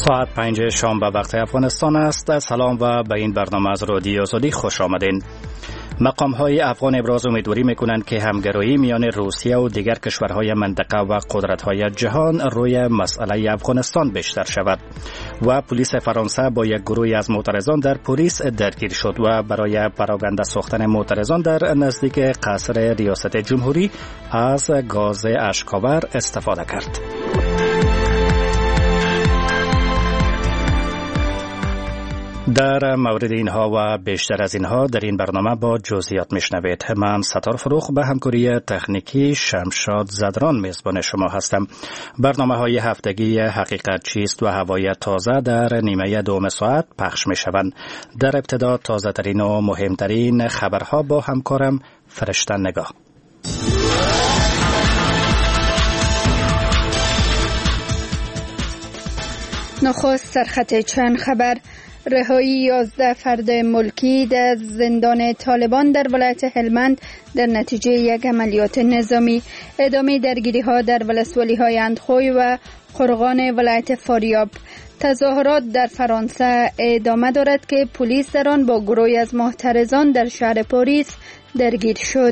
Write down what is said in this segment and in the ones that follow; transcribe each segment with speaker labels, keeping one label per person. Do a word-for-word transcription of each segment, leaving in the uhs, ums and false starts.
Speaker 1: ساعت پنج شام به وقت افغانستان است. سلام و به این برنامه از رادیو آزادی خوش آمدین. مقام های افغان ابراز امیدواری میکنند که همگرایی میان روسیه و دیگر کشورهای منطقه و قدرت های جهان روی مسئله افغانستان بیشتر شود. و پلیس فرانسه با یک گروه از معترضان در پاریس درگیر شد و برای پراگنده ساختن معترضان در نزدیک قصر ریاست جمهوری از گاز اشک‌آور استفاده کرد. در مورد اینها و بیشتر از اینها در این برنامه با جزئیات میشنوید. من ستار فروخ به همکاری تکنیکی شمشاد زدران میزبان شما هستم. برنامه های هفتگی حقیقت چیست و هوای تازه در نیمه دوم ساعت پخش میشوند. در ابتدا تازه ترین و مهمترین خبرها با همکارم فرشته نگاه.
Speaker 2: نخست سرخط چند خبر: رهایی یازده فرد ملکی در زندان طالبان در ولایت هلمند در نتیجه یک عملیات نظامی، ادامه درگیری ها در ولسوالی های اندخوی و قرغان ولایت فاریاب. تظاهرات در فرانسه ادامه دارد که پلیس در آن با گروهی از معترضان در شهر پاریس درگیر شد.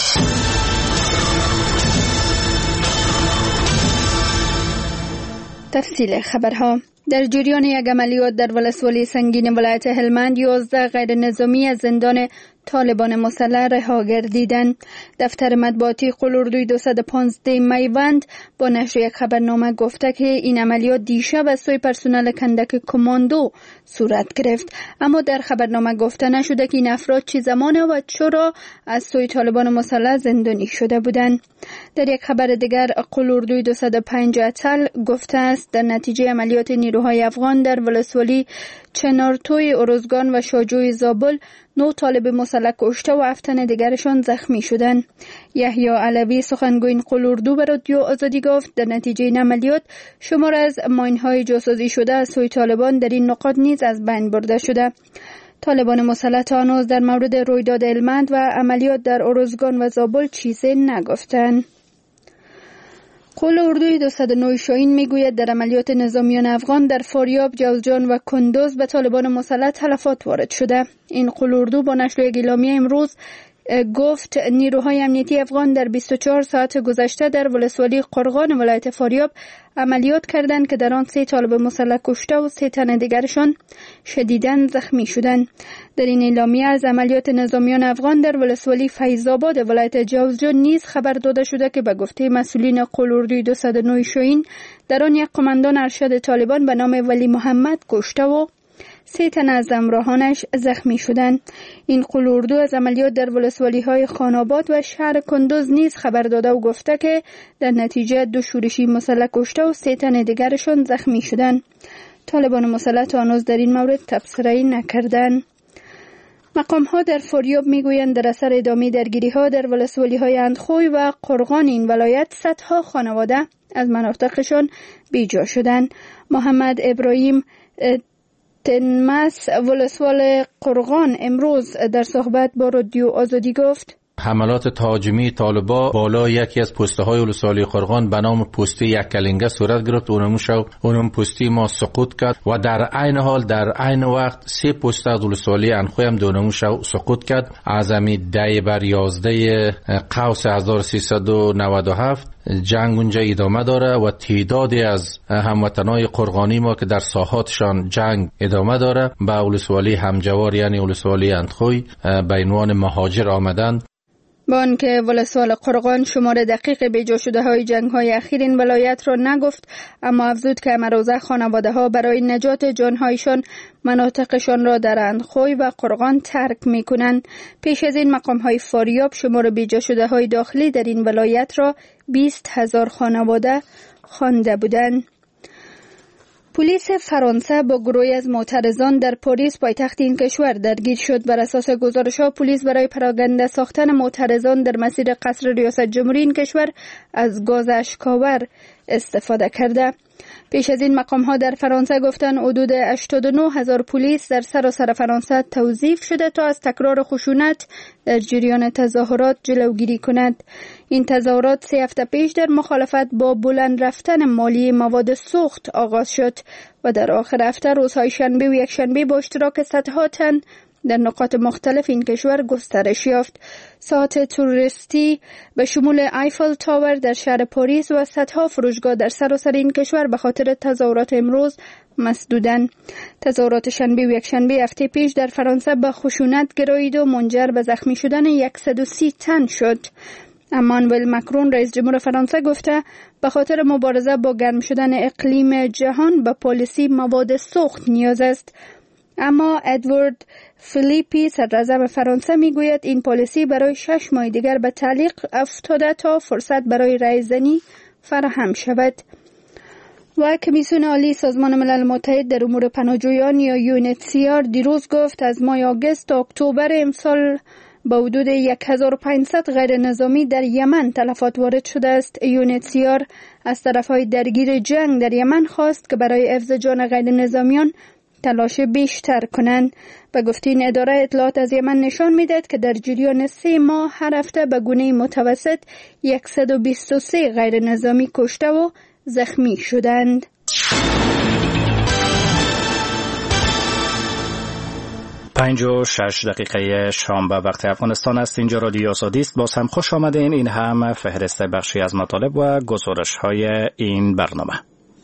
Speaker 2: تفصیل خبرها: در جریان یک عملیات در ولسوالی سنگین ولایت هلمند یازده غیر نظامی از زندان طالبان مسلح رها گردیدند. دفتر مطبوعاتی قلوردوی دویست و پانزده میوند با نشر یک خبرنامه گفته که این عملیات دیشب از سوی پرسنل کندک کماندو صورت گرفت، اما در خبرنامه گفته نشده که این افراد چه زمان و چرا از سوی طالبان مسلح زندانی شده بودند. در یک خبر دیگر قلوردوی دویست و پنج اتل گفته است در نتیجه عملیات نیروهای افغان در ولسوالی چنارتوی ارزگان و شاجوی زابل نو طالب مسلح کشته و هفتن دیگرشان زخمی شدند. یحیی علوی سخنگوی قلوردو به رادیو آزادی گفت در نتیجه این عملیات شمار از ماین‌های جاسوسی شده از سوی طالبان در این نقاط نیز از بین برده شده. طالبان مسلح تا هنوز در مورد رویداد هلمند و عملیات در ارزگان و زابل چیزی نگفتند. قلوردوی دویست و نه شاهین میگوید در عملیات نظامیان افغان در فاریاب، جوزجان و کندوز به طالبان مسلح تلفات وارد شده. این قلوردو با نشر یک اعلامیه امروز گفت نیروهای امنیتی افغان در بیست و چهار ساعت گذشته در ولسوالی قرغان ولایت فاریاب عملیات کردند که در آن سه طالب مسلح کشته و سه تن دیگرشان شدیداً زخمی شدند. در این اعلامیه از عملیات نظامیان افغان در ولسوالی فیض‌آباد ولایت جوزجان نیز خبر داده شده که به گفته مسئولین قلوردوی دویست و نه شاهین در آن یک قماندان ارشد طالبان به نام ولی محمد کشته و سه تن از همراهانش زخمی شدند. این قلوردو از عملیات در ولسوالی های خاناباد و شهر کندوز نیز خبر داده و گفته که در نتیجه دو شورشی مسلح کشته و سه تن دیگرشان زخمی شدند. طالبان مسلح تا هنوز در این مورد تبصره‌ای نکردند. مقام ها در فاریاب میگویند در اثر ادامه درگیری ها در ولسوالی های اندخوی و قرغان این ولایت صدها خانواده از مناطقشان بیجا شدند. محمد ابراهیم تنمس ولسوال قرغان امروز در صحبت با رادیو آزادی گفت
Speaker 3: حملات تهاجمی طالبا بالا یکی از پسته های ولسوالی قرغان به نام پسته یک کلنگه صورت گرفت. اونم شو اونم پسته ما سقوط کرد و در عین حال در عین وقت سه پسته از ولسوالی انخوی هم دونم شو سقوط کرد. از امی ده بر یازده قوس هزار و سیصد و نود و هفت جنگ اونجا ادامه داره و تعدادی از هموطنای قرغانی ما که در ساحاتشان جنگ ادامه داره به ولسوالی همجوار یعنی ولسوالی اندخوی به عنوان مهاجر آمدند.
Speaker 2: با آنکه ولسوال قرغان شمار دقیق بیجا شده های جنگ های اخیر این ولایت را نگفت، اما افزود که امروزه خانواده ها برای نجات جانهایشان مناطقشان را در اندخوی و قرغان ترک می کنند. پیش از این مقام های فاریاب شمار بیجا شده های داخلی در این ولایت را بیست هزار خانواده خوانده بودند. پلیس فرانسه با گروهی از معترضان در پاریس پایتخت این کشور درگیر شد. بر اساس گزارش‌ها پلیس برای پراگنده ساختن معترضان در مسیر قصر ریاست جمهوری این کشور از گاز اشک‌آور استفاده کرده. پیش از این مقام ها در فرانسه گفتند حدود هشتاد و نه هزار پلیس در سراسر فرانسه توظیف شده تا از تکرار خشونت در جریان تظاهرات جلوگیری کند. این تظاهرات سه هفته پیش در مخالفت با بلند رفتن مالی مواد سوخت آغاز شد و در آخر هفته روزهای شنبه و یکشنبه با اشتراک صدها تن در نقاط مختلف این کشور گسترش یافت. ساعت توریستی به شمول ایفل تاور در شهر پاریس و صدها فروشگاه در سراسر این کشور به خاطر تظاهرات امروز مسدودند. تظاهرات شنبه و یکشنبه هفته پیش در فرانسه به خشونت گرایید و منجر به زخمی شدن صد و سی تن شد. امانوئل مکرون رئیس جمهور فرانسه گفته به خاطر مبارزه با گرم شدن اقلیم جهان به پالیسی مواد سوخت نیاز است. اما ادوارد فیلیپی صدراعظم فرانسه میگوید این پالیسی برای شش ماه دیگر به تعلیق افتاده تا فرصت برای رایزنی فراهم شود. و کمیسیون عالی سازمان ملل متحد در امور پناهجویان یا یو ان اچ سی آر دیروز گفت از ماه آگوست تا اکتبر امسال با حدود هزار و پانصد غیر نظامی در یمن تلفات وارد شده است. یو ان اچ سی آر از طرفهای درگیر جنگ در یمن خواست که برای حفظ جان غیر نظامیان تلاش بیشتر کنند. به گفته این اداره اطلاعات از یمن نشان میدهد که در جریان سه ماه هر هفته به گونه متوسط صد و بیست و سه غیر نظامی کشته و زخمی شدند.
Speaker 1: پنج و شش دقیقه شام به وقت افغانستان است. اینجا رادیو آزادی است. باز هم خوش آمدین. این هم فهرست بخشی از مطالب و گزارش های این برنامه.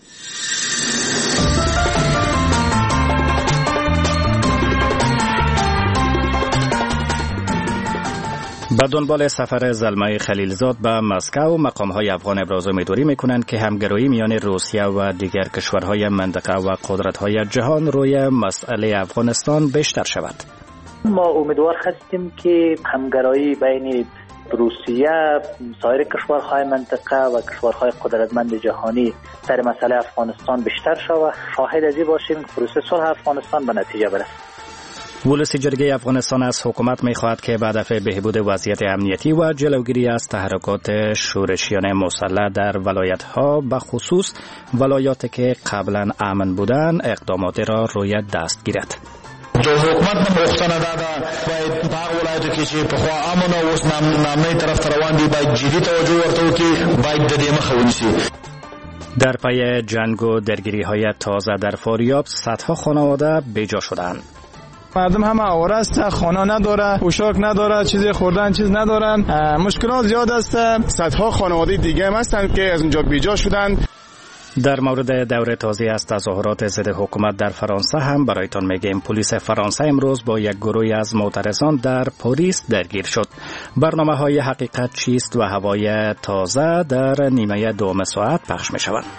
Speaker 1: به دنبال سفر زلمه خلیلزاد به مسکو، مقام‌های افغان ابراز امیدواری می‌کنند که همگرایی میان روسیه و دیگر کشورهای منطقه و قدرت‌های جهان روی مسئله افغانستان بیشتر شود.
Speaker 4: ما امیدوار هستیم که همگرایی بین روسیه، سایر کشورهای منطقه و کشورهای قدرتمند جهانی در مسئله افغانستان بیشتر شود. شاهد از این باشیم که پروسه صلح افغانستان به نتیجه برسد.
Speaker 1: ولسی جرگه افغانستان از حکومت می‌خواهد که به هدف بهبود وضعیت امنیتی و جلوگیری از تحرکات شورشیان مسلح در ولایت‌ها به خصوص ولایاتی که قبلا امن بودند اقدامات را روی دست گیرد.
Speaker 5: جو حکومت نه مختنه داده باید په ولایتو کې چې په خوا امن او اوس نامنۍ طرف ته روان دي باید جدي توجه ورته وکړي، باید د دې مخه ونیسي.
Speaker 1: در پی جنگ و درگیری‌های تازه در فاریاب صدها خانواده بیجا شدند.
Speaker 6: مردم همه آواره است، خانه نداره، پوشاک نداره، چیزی خوردن چیز ندارن، مشکلات زیاد است. صدها خانواده دیگه هم هستند که از اونجا بیجا شدند.
Speaker 1: در مورد دور تازه از تظاهرات ضد حکومت در فرانسه هم برایتان میگیم. پلیس فرانسه امروز با یک گروه از معترضان در پاریس درگیر شد. برنامه های حقیقت چیست و هوای تازه در نیمه دوم ساعت پخش می شوند.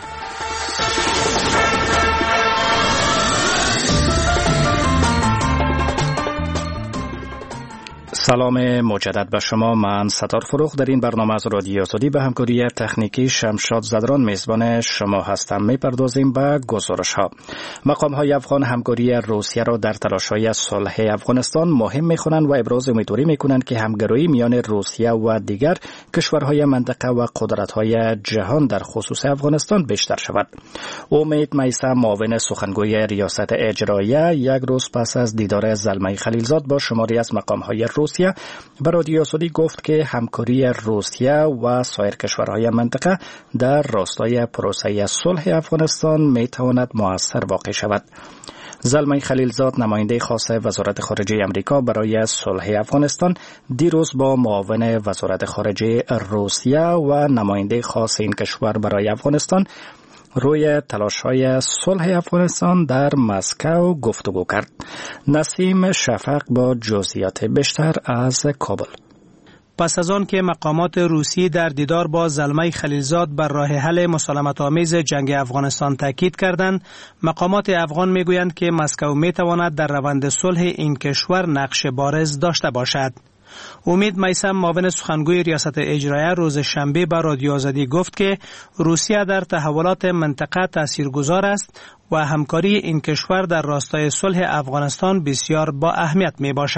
Speaker 1: سلام مجدد به شما. من ستار فروخ در این برنامه از رادیو آزادی به همکاری تکنیکی شمشاد زدران میزبان شما هستم. میپردازیم به گزارش ها. مقام های افغان همکاری روسیه را در تلاش های صلح افغانستان مهم میخوانند و ابراز امیدواری میکنند که همگرایی میان روسیه و دیگر کشورهای منطقه و قدرت های جهان در خصوص افغانستان بیشتر شود. امید میثم معاون سخنگوی ریاست اجراییه یک روز پس از دیدار زلمه خلیلزاد با شماری از مقام های روسیه به رادیو آزادی گفت که همکاری روسیه و سایر کشورهای منطقه در راستای پروسه صلح افغانستان می تواند مؤثر واقع شود. زلمه خلیلزاد نماینده خاص وزارت خارجه امریکا برای صلح افغانستان دیروز با معاون وزارت خارجه روسیه و نماینده خاص این کشور برای افغانستان روی تلاش‌های صلح افغانستان در مسکو گفتگو کرد. نسیم شفق با جزئیات بیشتر از کابل.
Speaker 7: پس از آن که مقامات روسی در دیدار با زلمه خلیلزاد بر راه حل مسالمت آمیز جنگ افغانستان تاکید کردند، مقامات افغان میگویند که مسکو میتواند در روند صلح این کشور نقش بارز داشته باشد. امید میثم معاون سخنگوی ریاست اجراییه روز شنبه به رادیو آزادی گفت که روسیه در تحولات منطقه تاثیرگذار است و همکاری این کشور در راستای صلح افغانستان بسیار با اهمیت می باشد.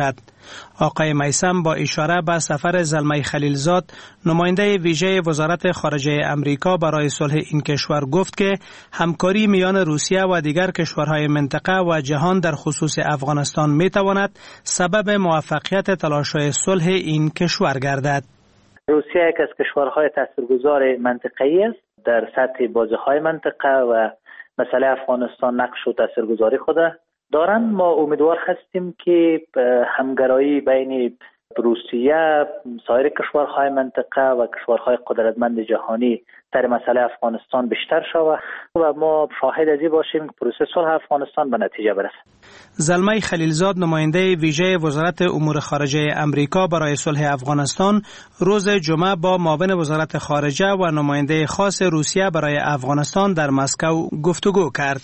Speaker 7: آقای میثم با اشاره به سفر زلمه خلیلزاد نماینده ویژه وزارت خارجه امریکا برای صلح این کشور گفت که همکاری میان روسیه و دیگر کشورهای منطقه و جهان در خصوص افغانستان می تواند سبب موفقیت تلاش‌های صلح این کشور گردد.
Speaker 4: روسیه یک از کشورهای تاثیرگذار منطقه‌ای است در سطح بازی‌های منطقه و مسئله افغانستان نقش و تاثیرگذاری خود دارند. ما امیدوار هستیم که همگرایی بین روسیه، سایر کشورهای منطقه و کشورهای قدرتمند جهانی در مسئله افغانستان بیشتر شود و ما شاهد از این باشیم که پروسه صلح افغانستان به نتیجه برسد.
Speaker 7: زلمه خلیلزاد نماینده ویژه وزارت امور خارجه امریکا برای صلح افغانستان روز جمعه با معاون وزارت خارجه و نماینده خاص روسیه برای افغانستان در مسکو گفتگو کرد.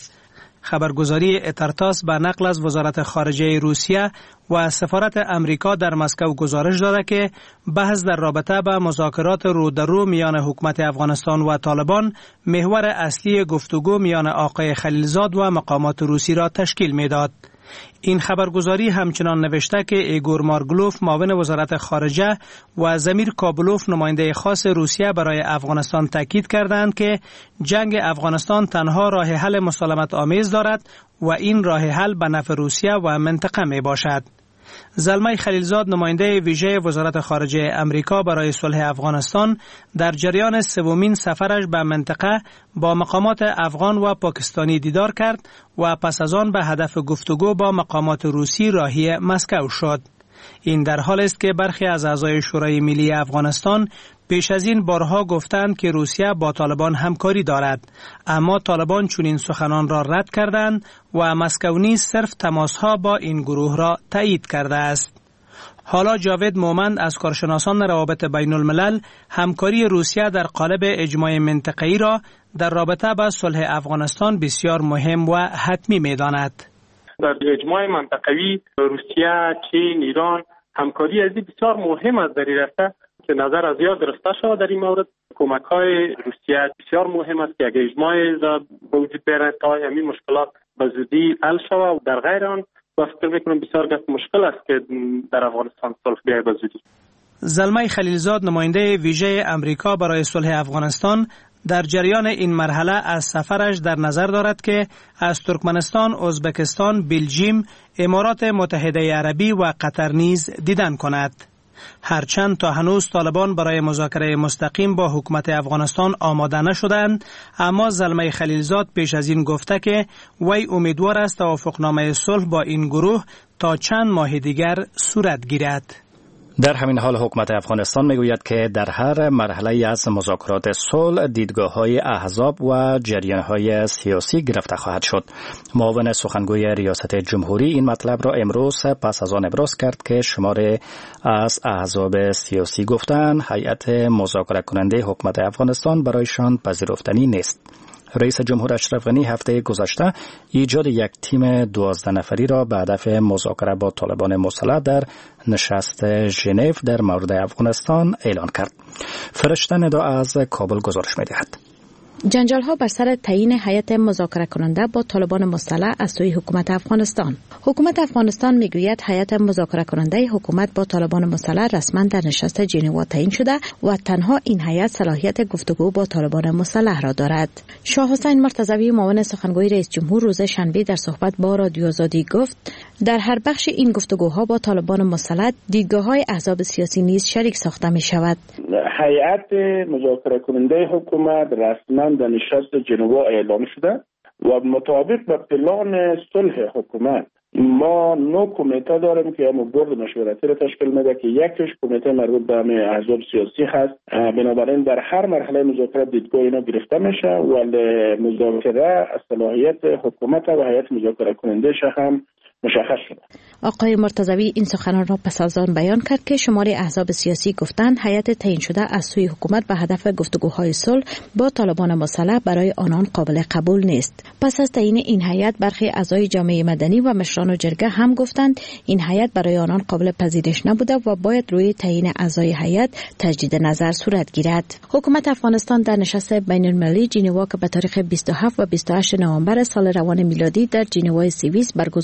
Speaker 7: خبرگزاری اترتاس به نقل از وزارت خارجه روسیه و سفارت امریکا در مسکو گزارش داده که بحث در رابطه با مذاکرات رو در رو میان حکومت افغانستان و طالبان محور اصلی گفتگو میان آقای خلیلزاد و مقامات روسی را تشکیل میداد. این خبرگزاری همچنان نوشته که ایگور مارگلوف معاون وزارت خارجه و زمیر کابلوف نماینده خاص روسیه برای افغانستان تاکید کردند که جنگ افغانستان تنها راه حل مسالمت آمیز دارد و این راه حل به نفع روسیه و منطقه می باشد. زلمه خلیلزاد نماینده ویژه وزارت خارجه امریکا برای صلح افغانستان در جریان سومین سفرش به منطقه با مقامات افغان و پاکستانی دیدار کرد و پس از آن به هدف گفتگو با مقامات روسی راهی مسکو شد. این در حال است که برخی از اعضای شورای ملی افغانستان پیش از این بارها گفتند که روسیه با طالبان همکاری دارد، اما طالبان چنین سخنان را رد کردند و مسکو نیز صرف تماسها با این گروه را تایید کرده است. حالا جاوید مومند از کارشناسان روابط بین الملل همکاری روسیه در قالب اجماع منطقه‌ای را در رابطه با صلح افغانستان بسیار مهم و حتمی می‌داند.
Speaker 8: در اجماع منطقوی روسیه، چین، ایران همکاری از بسیار مهم است در این راستا که نظر از یاد گرفته شود. در این مورد کمک‌های روسیه بسیار مهم است که اگر اجماع به وجود بیاید تا همین مشکلات به زودی حل شود و در غیر آن با فکر می‌کنم بسیار مشکل است که در افغانستان صلح بیاید به زودی.
Speaker 7: زلمه خلیلزاد نماینده ویژه امریکا برای صلح افغانستان در جریان این مرحله از سفرش در نظر دارد که از ترکمنستان، ازبکستان، بلژیم، امارات متحده عربی و قطر نیز دیدن کند. هرچند تا هنوز طالبان برای مذاکره مستقیم با حکومت افغانستان آماده نشدند، اما زلمه خلیلزاد پیش از این گفته که وی امیدوار است توافقنامه صلح با این گروه تا چند ماه دیگر صورت گیرد.
Speaker 1: در همین حال حکومت افغانستان میگوید که در هر مرحله از مذاکرات صلح دیدگاه‌های احزاب و جریان‌های سیاسی گرفته خواهد شد. معاون سخنگوی ریاست جمهوری این مطلب را امروز پس از آن ابراز کرد که شماری از احزاب سیاسی گفتند هیئت مذاکره کننده حکومت افغانستان برایشان پذیرفتنی نیست. رئیس جمهور اشرف غنی هفته گذشته ایجاد یک تیم دوازده نفری را به هدف مذاکره با طالبان مسلح در نشست ژنو در مورد افغانستان اعلان کرد. فرشته ندا از کابل گزارش می‌دهد.
Speaker 9: جنجال ها بر سر تعیین هیئت مذاکره کننده با طالبان مسلح از سوی حکومت افغانستان. حکومت افغانستان میگوید هیئت مذاکره کننده حکومت با طالبان مسلح رسما در نشست ژنو تعیین شده و تنها این هیئت صلاحیت گفتگو با طالبان مسلح را دارد. شاه حسین مرتضوی معاون سخنگوی رئیس جمهور روز شنبه در صحبت با رادیو آزادی گفت در هر بخش این گفتگوها با طالبان مسلح دیدگاه‌های احزاب سیاسی نیز شریک ساخته می شود.
Speaker 10: هیئت مذاکره کننده حکومت رسما در نشست ژنو اعلام شده و مطابق به پلان صلح حکومت ما نو کمیته داریم که هم بورد مشورتی را تشکیل میده که یکیش کمیته مربوط به احزاب سیاسی هست. بنابراین در هر مرحله مذاکره دیدگاه اینا گرفته میشه ولی مذاکره از صلاحیت حکومت و هیئت مذاکره کننده هم مشخص شده.
Speaker 9: آقای مرتضوی این سخنان را پس از آن بیان کرد که شماری احزاب سیاسی گفتند هیئت تعیین شده از سوی حکومت به هدف گفتگوهای صلح با طالبان مسلح برای آنان قابل قبول نیست. پس از تعیین این هیئت برخی اعضای جامعه مدنی و مشران جرگه هم گفتند این هیئت برای آنان قابل پذیرش نبوده و باید روی تعیین اعضای هیئت تجدید نظر صورت گیرد. حکومت افغانستان در نشست بین المللی ژنو که به تاریخ بیست و هفت و بیست و هشت نوامبر سال روان میلادی در ژنو سوئیس برگزار شده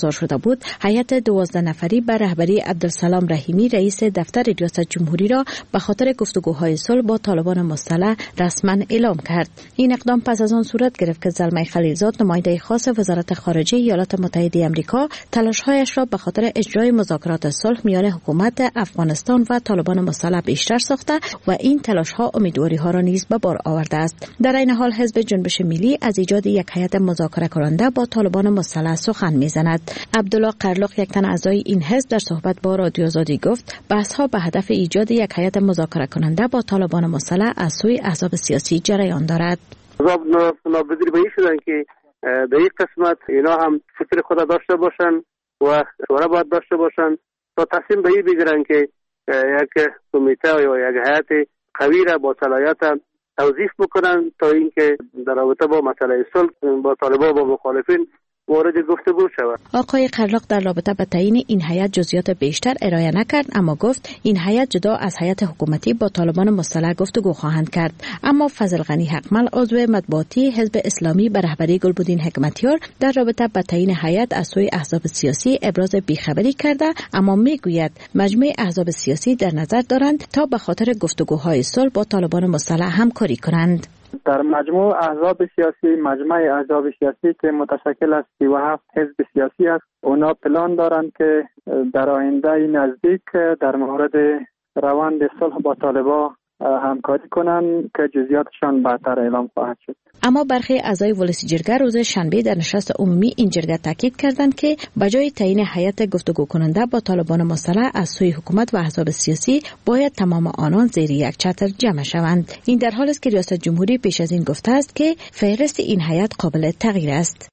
Speaker 9: بود، هیئت دوازده نفری به رهبری عبدالسلام رحیمی رئیس دفتر ریاست جمهوری را به خاطر گفتگوهای صلح با طالبان مسلح رسما اعلام کرد. این اقدام پس از آن صورت گرفت که زلمه خلیلزاد نماینده خاص وزارت خارجه ایالات متحده آمریکا تلاش‌هایش را به خاطر اجرای مذاکرات صلح میان حکومت افغانستان و طالبان مسلح بیشتر ساخته و این تلاش‌ها امیدواری‌ها را نیز به بار آورده است. در این حال حزب جنبش ملی از ایجاد یک هیئت مذاکره کننده با طالبان مسلح سخن می‌زند. عبدالله قرلق، یک تن اعضای این حزب، در صحبت با رادیو آزادی گفت بحث‌ها به هدف ایجاد یک هیئت مذاکره کننده با طالبان مسلح از سوی احزاب سیاسی جریان دارد.
Speaker 11: احزاب ناپذیر به این شدن که در این قسمت اینا هم فکر خود داشته باشن و شورا باید داشته باشن تا تصمیم به این بگیرن که یک کمیته یا یک هیئت قوی را با صلاحیت توظیف بکنن تا اینکه در رابطه با مسئله صلح با طالبان و با مخالفین وارد گفتگو شود.
Speaker 9: آقای قرلق در رابطه با تعیین این هیئت جزئیات بیشتر ارائه نکرد، اما گفت این هیئت جدا از هیئت حکومتی با طالبان مسلح گفتگو خواهند کرد. اما فضل غنی حقمل، عضو مطبوعاتی حزب اسلامی به رهبری گلبدین حکمتیار، در رابطه با تعیین هیئت از سوی احزاب سیاسی ابراز بیخبری کرده، اما میگوید مجموعه احزاب سیاسی در نظر دارند تا به خاطر گفتگوهای صلح با طالبان مسلح همکاری کنند.
Speaker 12: در مجموع احزاب سیاسی، مجمع احزاب سیاسی که متشکل از سی و هفت حزب سیاسی است، اونا پلان دارند که در آینده نزدیک در مورد روند صلح با طالبان همکاری کنند که جزئیاتشان بعدتر اعلام خواهد شد.
Speaker 9: اما برخی اعضای ولسی جرگه روز شنبه در نشست عمومی این جرگه تاکید کردند که بجای تعیین هیئت گفتگو کننده با طالبان مسلح از سوی حکومت و احزاب سیاسی باید تمام آنان زیر یک چتر جمع شوند. این در حالی است که ریاست جمهوری پیش از این گفته است که فهرست این هیئت قابل تغییر است.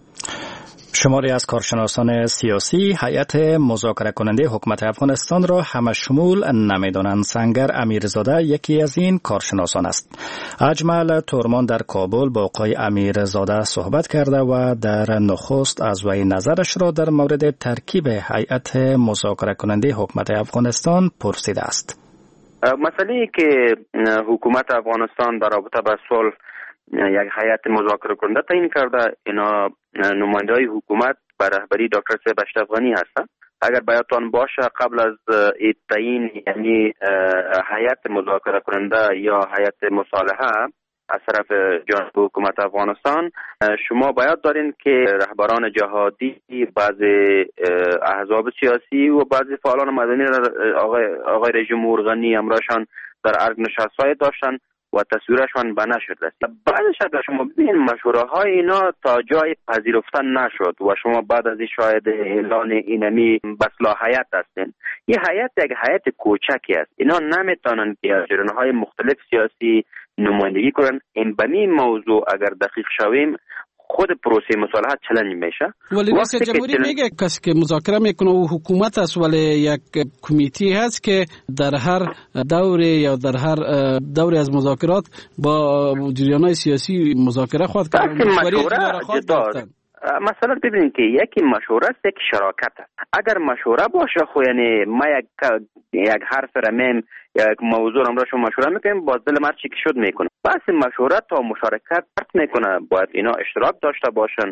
Speaker 1: شماری از کارشناسان سیاسی هیئت مذاکره کننده حکومت افغانستان را همشمول نمی‌دانند. سنگر امیرزاده یکی از این کارشناسان است. اجمل تورمان در کابل با آقای امیرزاده صحبت کرده و در نخست از وی نظرش را در مورد ترکیب هیئت مذاکره کننده حکومت افغانستان پرسیده است.
Speaker 13: مسئله که حکومت افغانستان در رابطه با صلح یک هیئت مذاکره کننده تعیین کرده، اینا نماینده‌های حکومت به رهبری دکتر صاحب اشرف غنی هستند. اگر بیاتان باشه قبل از این تعیین، یعنی هیئت مذاکره کننده یا هیئت مصالحه از طرف جانب حکومت افغانستان، شما باید دارین که رهبران جهادی، بعضی احزاب سیاسی و بعضی فعالان مدنی آقای آقای رژیم غنی امرشان در ارگ نشست‌های داشتن و تصویرشان به نشر رسید. بعدش اگر شما ببینید مشوره های اینا تا جای پذیرفتن نشد و شما بعد از این شاید اعلان اینمی بصلاحیت هستین. این هیئت یک هیئت کوچکی است. اینا نمیتونن که از جریان‌های مختلف سیاسی نمایندگی کنن. این بمی موضوع اگر دقیق شویم خود پروسه مصالحه چالش میشه.
Speaker 14: ولی رئیس جمهوری چلن... میگه کسی که مذاکره میکنه و حکومت است، ولی یک کمیته هست که در هر دوره یا در هر دوره از مذاکرات با جریان‌های سیاسی مذاکره خواهد کرد.
Speaker 13: مشوره جدا. مثلا ببینید که یکی مشوره است، یک شراکت است. اگر مشوره باشه خو یعنی ما یک یک حرف رمیم یک موضوع را شما مشوره میکنیم، باز دل مرد چی که شد میکنه. بس مشوره تا مشارکت میکنه، باید اینا اشتراک داشته باشن،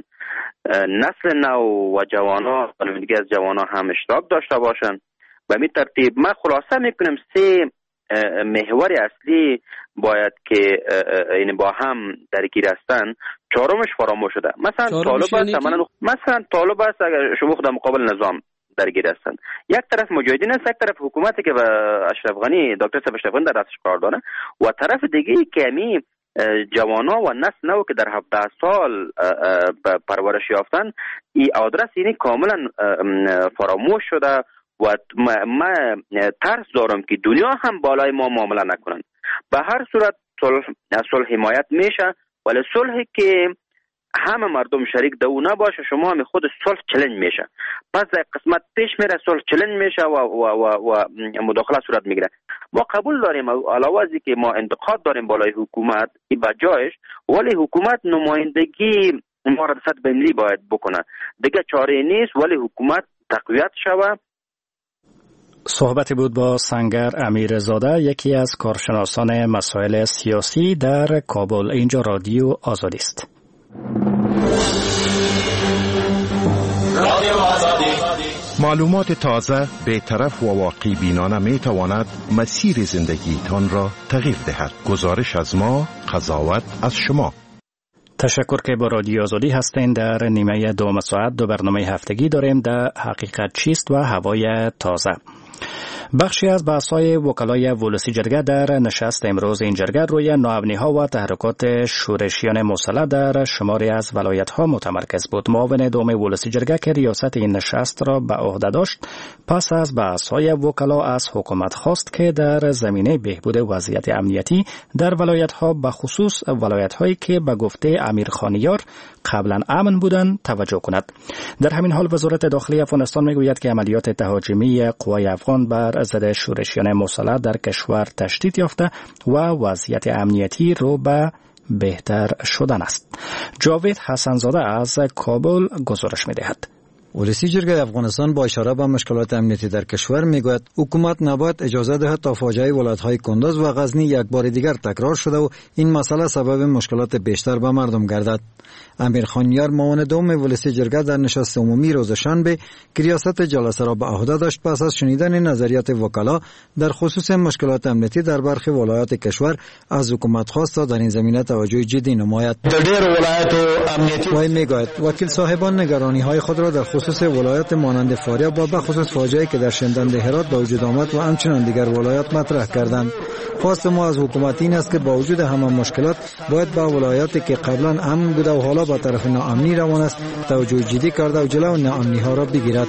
Speaker 13: نسل نو و جوانا و دیگه از جوانا هم اشتراک داشته باشن. به می ترتیب ما خلاصه میکنیم سه محور اصلی باید که این با هم درگیر هستن. چهارمش فراموش شده. مثلا طالب است، مثلا طالب است اگر شما خود مقابل نظام درگیر هستن، یک طرف مجاهدین است، یک طرف حکومتی که به اشرف غنی دکتر صاحب اشرف غنی در دستش کار داره، و طرف دیگه که می جوانا و نسل نو که در هفده سال پرورش یافتن، این آدرس اینی کاملا فراموش شده و ما ترس دارم که دنیا هم بالای ما معامله نکنن. به هر صورت صلح صلح حمایت میشه، ولی صلحی که همه مردم شریک دو نباشه، شما هم خود صلح چالش میشه. پس در قسمت پیش میره صلح چالش میشه و و و و مداخله صورت میگیره. ما قبول داریم علاوه از که ما انتقاد داریم بالای حکومت این بجایش، ولی حکومت نمایندگی ما را صد بندی باید بکنه. دیگه چاره نیست، ولی حکومت تقویت شوه.
Speaker 1: صحبتی بود با سنگر امیرزاده، یکی از کارشناسان مسائل سیاسی در کابل. اینجا رادیو آزادی است. رادیو آزادی
Speaker 15: معلومات تازه، بی‌طرف و واقعی بینانه می تواند مسیر زندگیتان را تغییر دهد. گزارش از ما، قضاوت از شما.
Speaker 1: تشکر که با رادیو آزادی هستین. در نیمه دوم ساعت دو برنامه هفتگی داریم، در حقیقت چیست و هوای تازه. بخشی از بحث‌های وکلای ولسی جرگه در نشست امروز این جرگه روی ناامنی‌ها و تحرکات شورشیان مسلح در شماری از ولایت‌ها متمرکز بود. معاون دوم ولسی جرگه که ریاست این نشست را به عهده داشت، پس از بحث‌های وکلا از حکومت خواست که در زمینه بهبود وضعیت امنیتی در ولایت‌ها، به خصوص ولایت‌هایی که به گفته امیر خانیار قبلا امن بودند توجه کند. در همین حال وزارت داخلی افغانستان میگوید که عملیات تهاجمی قوای افغان بر ضد شورشیان مسلح در کشور تشدید یافته و وضعیت امنیتی رو به بهتر شدن است. جاوید حسنزاده از کابل گزارش می‌دهد.
Speaker 16: ولسی جرگه افغانستان با اشاره به مشکلات امنیتی در کشور میگوید حکومت نباید اجازه دهد تا فاجعه ولایت‌های کندوز و غزنی یک بار دیگر تکرار شده و این مسئله سبب مشکلات بیشتر به مردم گردد. امیر خانیار معاون دوم ولسی جرگه در نشست عمومی روز شنبه که ریاست جلسه را به عهده داشت، پس از شنیدن نظریات وکلا در خصوص مشکلات امنیتی در برخی ولایات کشور از حکومت خواست تا در این زمینه توجه جدی نماید.
Speaker 5: در ډېر ولایتو امنیتی
Speaker 16: وای میگوید وکیل صاحبان نگرانی‌های خود را در خصوص ولایت مانند فاریاب و به خصوص فاجعه‌ای که در شندند هرات به وجود آمد و همچنان دیگر ولایات مطرح کردند. خواست ما از حکومت این است که با وجود همه مشکلات باید به ولایاتی که قبلا امن بوده و حالا به طرف ناامنی روان است توجه جدی کرده و جلو ناامنی‌ها را بگیرد.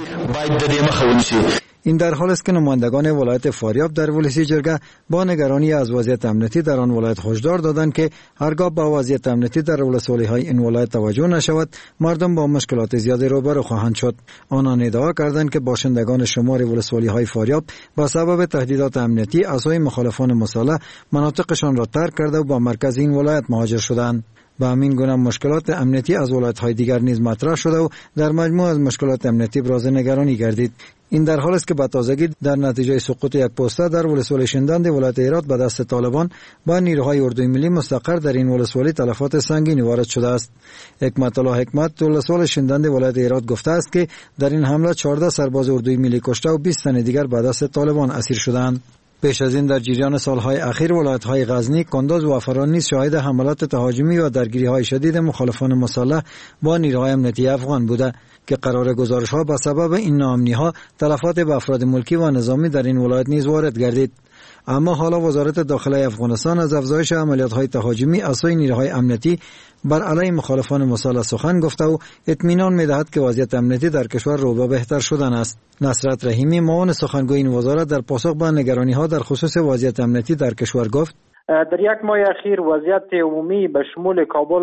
Speaker 16: این در حال است که نمایندگان ولایت فاریاب در ولسی جرگه با نگرانی از وضعیت امنیتی در آن ولایت هشدار دادند که هرگاه به وضعیت امنیتی در ولسوالی‌های این ولایت توجه نشود، مردم با مشکلات زیادی روبرو خواهند شد. آنان ادعا کردند که باشندگان شمار ولسوالی‌های فاریاب با سبب تهدیدات امنیتی اعضای مخالفان مسلح مناطقشان را ترک کرده و با مرکز این ولایت مهاجر شدند. به همین گونه مشکلات امنیتی از ولایت‌های دیگر نیز مطرح شده و در مجموع از مشکلات امنیتی براز نگرانی گردید. این در حال است که به تازگی در نتیجه سقوط یک پسته در ولسوالی شندند ولایت هرات به دست طالبان با نیروهای اردوی ملی مستقر در این ولسوالی تلفات سنگینی وارد شده است. حکمت الله حکمت ولسوالی شندند ولایت هرات گفته است که در این حمله چهارده سرباز اردوی ملی کشته و بیست تن دیگر به دست طالبان اسیر شدند. پیش از این در جریان سالهای اخیر ولایت‌های غزنی، کندوز و فران نیز شاهد حملات تهاجمی و درگیری‌های شدید مخالفان مسلح با نیروهای امنیتی افغان بوده که قرار گزارش‌ها به سبب این ناامنی‌ها تلفات به افراد ملکی و نظامی در این ولایت نیز وارد گردید. اما حالا وزارت داخلی افغانستان از افزایش عملیات‌های تهاجمی از سوی نیروهای امنیتی بر علیه مخالفان مسلح سخن گفته و اطمینان می‌دهد که وضعیت امنیتی در کشور رو به بهتر شدن است. نصرت رحیمی معاون سخنگوی این وزارت در پاسخ به نگرانی‌ها در خصوص وضعیت امنیتی در کشور گفت:
Speaker 4: در یک ماه اخیر وضعیت عمومی به شمول کابل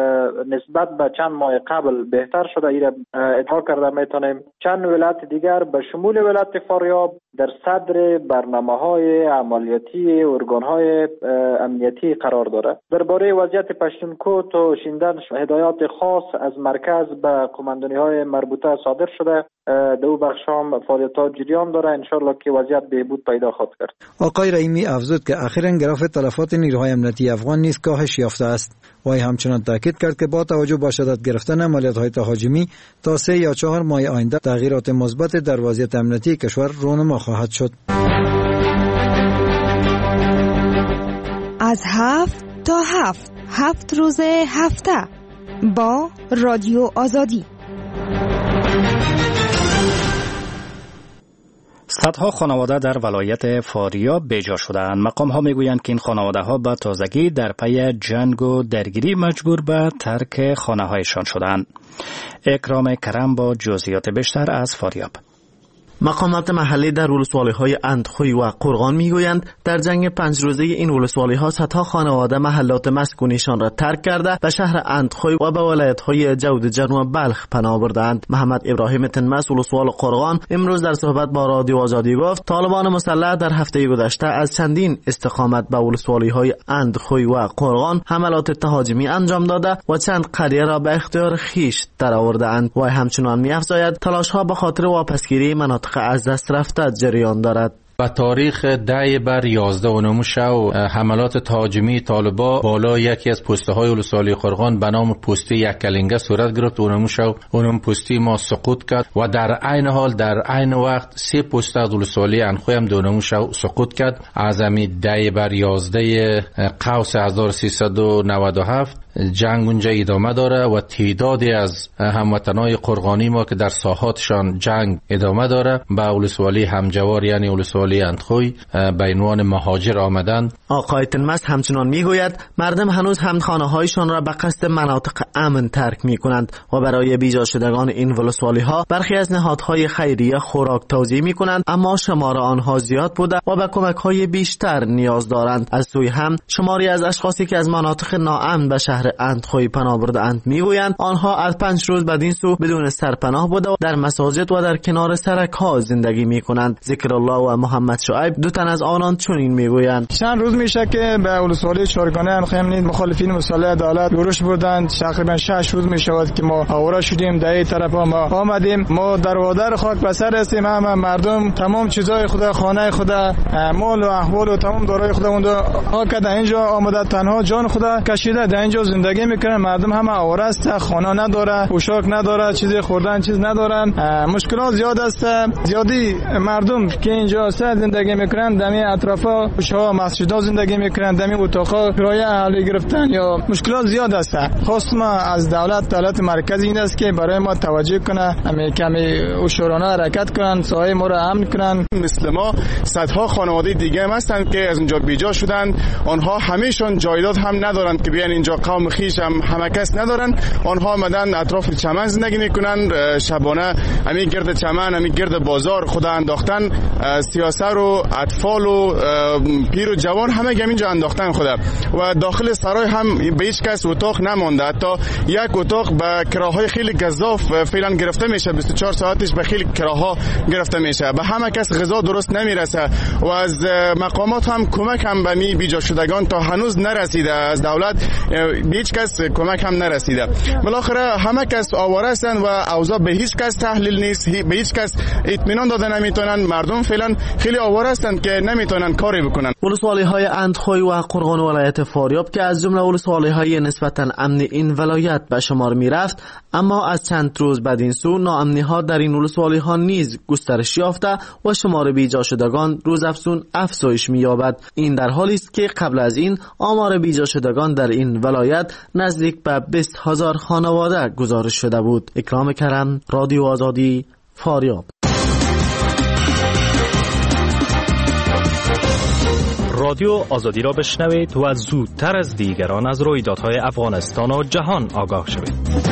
Speaker 4: نسبت به چند ماه قبل بهتر شده، ایره ادعا کرده میتونیم. چند ولایت دیگر به شمول ولایت فاریاب در صدر برنامه‌های عملیاتی ارگان‌های امنیتی قرار دارد. درباره وضعیت پشتونکوت و شیندن هدایات خاص از مرکز به قماندانی‌های مربوطه صادر شده. دو بخش هم فعالیت‌ها جریان داره، انشالله که وضعیت بهبود پیدا خواهد کرد.
Speaker 16: آقای رحیمی افزود که اخیراً گراف تلفات نیروهای امنیتی افغان نیز کاهش یافته است. وی همچنان تاکید کرد که با توجه به شدت گرفتن عملیات‌های تهاجمی تا سه یا چهار ماه آینده تغییرات مثبت در وضعیت امنیتی کشور رونما خواهد شد.
Speaker 17: از هفت تا هفت هفت روز هفته با رادیو آزادی.
Speaker 1: صدها خانواده در ولایت فاریاب بیجا شدند. مقام ها میگویند که این خانواده ها به تازگی در پی جنگ و درگیری مجبور به ترک خانه هایشان شدند. اکرام کرم با جزئیات بیشتر از فاریاب.
Speaker 18: مقامات محلی در ولسوالی‌های اندخوی و قرغان میگویند در جنگ پنج روزه این ولسوالی‌ها صدها خانواده محلات مسکونیشان را ترک کرده به شهر اندخوی و به ولایت‌های جود جنوب و بلخ پناه بردند. محمد ابراهیم تنمس ولسوال قرغان امروز در صحبت با رادیو آزادی گفت طالبان مسلح در هفته گذشته از چندین استقامت به ولسوالی‌های اندخوی و قرغان حملات تهاجمی انجام داده و چند قریه را به اختیار خیش درآورده‌اند و همچنان می‌افزاید تلاش‌ها به خاطر واپسگیری مناطق از دست رفته جریان دارد.
Speaker 3: و تاریخ ده بر یازده اونم شو حملات تهاجمی طالبا بالا یکی از پسته های ولسوالی قرغان به نام پسته یک کلنگه صورت گرفت. اونم شو اونم پسته ما سقوط کرد و در عین حال در عین وقت سه پسته از ولسوالی انخوی هم اونم شو سقوط کرد. از همین ده بر یازده قوس هزار و سیصد و نود و هفت جنگ اونجا ادامه داره و تعدادی از هموطنای قرغانی ما که در ساحاتشان جنگ ادامه داره به ولسوالی همجوار یعنی ولسوالی اندخوی به عنوان مهاجر آمدن.
Speaker 18: آقای تلمس همچنان میگوید مردم هنوز هم خانه‌هایشان را به قصد مناطق امن ترک میکنند و برای بیجا شدگان این ولسوالی ها برخی از نهادهای خیریه خوراک توزیع میکنند، اما شمار آنها زیاد بوده و به کمک های بیشتر نیاز دارند. از سوی هم شماری از اشخاصی که از مناطق ناامن به شهر اندخوی پناه برده اند میگویند آنها از پنج روز بدین سو بدون سرپناه بوده و در مساجد و در کنار سرک ها زندگی میکنند. ذکر الله و محمد شعیب دو تن از آنان چنین میگویند:
Speaker 6: چند روز میشه که به ولسوالی چارگانه اندخوی مخالفین مسلح عدالت یورش بردند. تقریبا شش روز میشود که ما آواره شدیم، در طرف ما آمدیم. ما در وادر خاک بسر هستیم، همه مردم تمام چیزای خود، خانه خود، مال و احوال و تمام دارای خود اون ها که در اینجا آمده تنها جان خود کشیده در اینجا زندگی میکنن. مردم همه آواره است، خانه نداره، پوشاک نداره، چیزی خوردن چیز ندارن. مشکلات زیاد است. زیادی مردم که اینجا است زندگی میکنن دمی اطرافا کوچه‌ها مسجدها زندگی میکنن، دمی اتاقا کرایه اهالی گرفتن یا مشکلات زیاد است. خواست ما از دولت دولت مرکزی این است که برای ما توجه کنه، همه کمی اشورانه حرکت کنن، سایه ما را امن کنن. مثل ما صدها خانواده دیگه هم هستن که از اینجا بیجا شدن. آنها همیشون جایداد هم ندارن که بیان اینجا، قوم خیش هم همه کس ندارن. آنها آمدن اطراف چمن زندگی میکنن، شبانه همین گرد چمن، همین گرد بازار خود انداختن. سیاسر و اطفال و پیر و جوان همه همینجا انداختن خود و داخل سرای هم به هیچ کس اتاق نمانده. حتی یک اتاق به کراهای خیلی گزاف فعلا گرفته میشه، بیست و چهار ساعتش به خیلی کراها گرفته میشه. به همه کس غذا درست نمیرسه و از مقامات هم کمک هم به می بیجا شدگان تا هنوز نرسیده. از دولت به هیچ کس کمک هم نرسیده. بالاخره همه کس آواره هستند و اوضاع به هیچ کس تحلیل نیست، به هیچ کس اطمینان داده نمیتونن. مردم فعلا خیلی آواره هستند که نمیتونن کاری بکنن.
Speaker 18: ولسوالی های اندخوی و قرغان ولایت فاریاب که از جمله ولسوالی های نسبتا امن این ولایت به شمار میرفت، اما از چند روز بعد این سو ناامنی ها در این ولسوالی ها نیز گسترش یافته و شمار بیجا شدگان روز افزون افزایش می‌یابد. این در حالی است که قبل از این آمار بیجا شدگان در این ولایت نزدیک به بیست هزار خانواده گزارش شده بود. اکرام کرم، رادیو آزادی، فاریاب.
Speaker 19: رادیو آزادی را بشنوید و زودتر از دیگران از رویدادهای افغانستان و جهان آگاه شوید.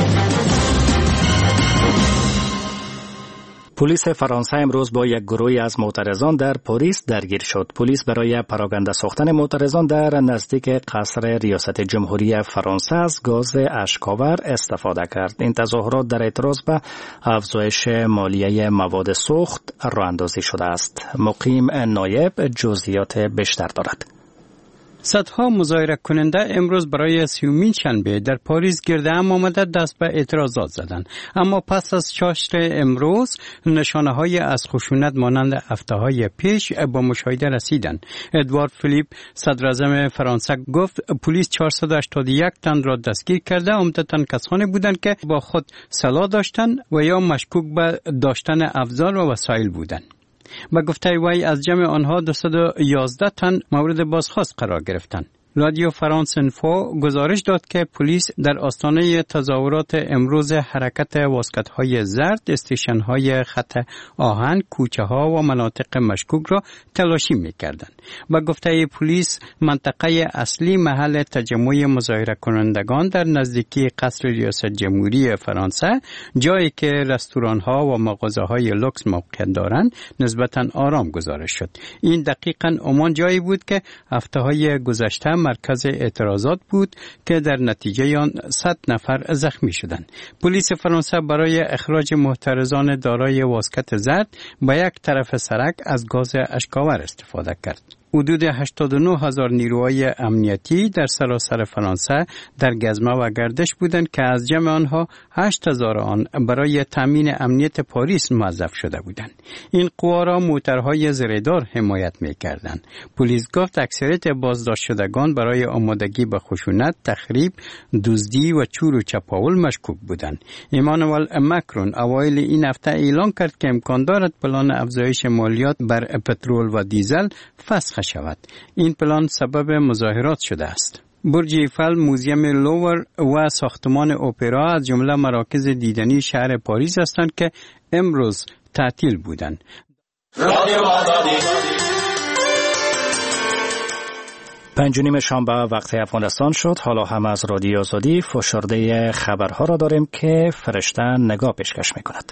Speaker 1: پلیس فرانسه امروز با یک گروهی از معترضان در پاریس درگیر شد. پلیس برای پراکنده ساختن معترضان در نزدیک قصر ریاست جمهوری فرانسه از گاز اشک‌آور استفاده کرد. این تظاهرات در اعتراض به افزایش مالیه مواد سوخت راه اندازی شده است. مقیم نایب جزئیات بیشتر دارد.
Speaker 20: صدها مظاهره کننده امروز برای سیومین شنبه در پاریس گرد هم آمده دست به اعتراضات زدند، اما پس از چاشت امروز نشانه های از خشونت مانند هفته های پیش با مشاهده رسیدند. ادوارد فیلیپ صدر اعظم فرانسه گفت پلیس چهارصد و هشتاد و یک تن را دستگیر کرده، عمدتاً کسانی بودند که با خود سلاح داشتند و یا مشکوک به داشتن افزار و وسایل بودند. با گفته وی از جمع آنها دویست و یازده تن مورد بازخواست قرار گرفتند. رادیو فرانس انفو گزارش داد که پلیس در آستانه تظاهرات امروز حرکت واسکت‌های زرد، استیشن‌های خط آهن، کوچه‌ها و مناطق مشکوک را تلاشی می‌کردند. با گفته پلیس منطقه اصلی محل تجمع مظاهره کنندگان در نزدیکی قصر ریاست جمهوری فرانسه، جایی که رستوران‌ها و مغازه‌های لوکس موقعیت دارند، نسبتاً آرام گزارش شد. این دقیقاً همان جایی بود که هفته‌های گذشته مرکز اعتراضات بود که در نتیجه آن صد نفر زخمی شدند. پلیس فرانسه برای اخراج معترضان دارای واسکت زرد با یک طرف سرک از گاز اشک‌آور استفاده کرد. حدود هشتاد و نه هزار نیروهای امنیتی در سراسر فرانسه در گزمه و گردش بودند که از جمع آنها هشت هزار آن برای تامین امنیت پاریس موظف شده بودند. این قوا را موترهای زرهدار حمایت می‌کردند. پلیس گفت اکثریت بازداشت شدگان برای آمادگی به خشونت، تخریب، دزدی و چور و چپاول مشکوک بودند. ایمانوئل مکرون اوایل این هفته اعلام کرد که امکان دارد پلان افزایش مالیات بر پترول و دیزل فسخ شود. این پلان سبب مظاهرات شده است. برج ایفل، موزیم لوور و ساختمان اپرا از جمله مراکز دیدنی شهر پاریس هستند که امروز تعطیل بودند.
Speaker 1: پنج و نیم شنبه وقت افغانستان شد. حالا هم از رادیو آزادی فشرده خبرها را داریم که فرشته نگاه پیشکش میکند.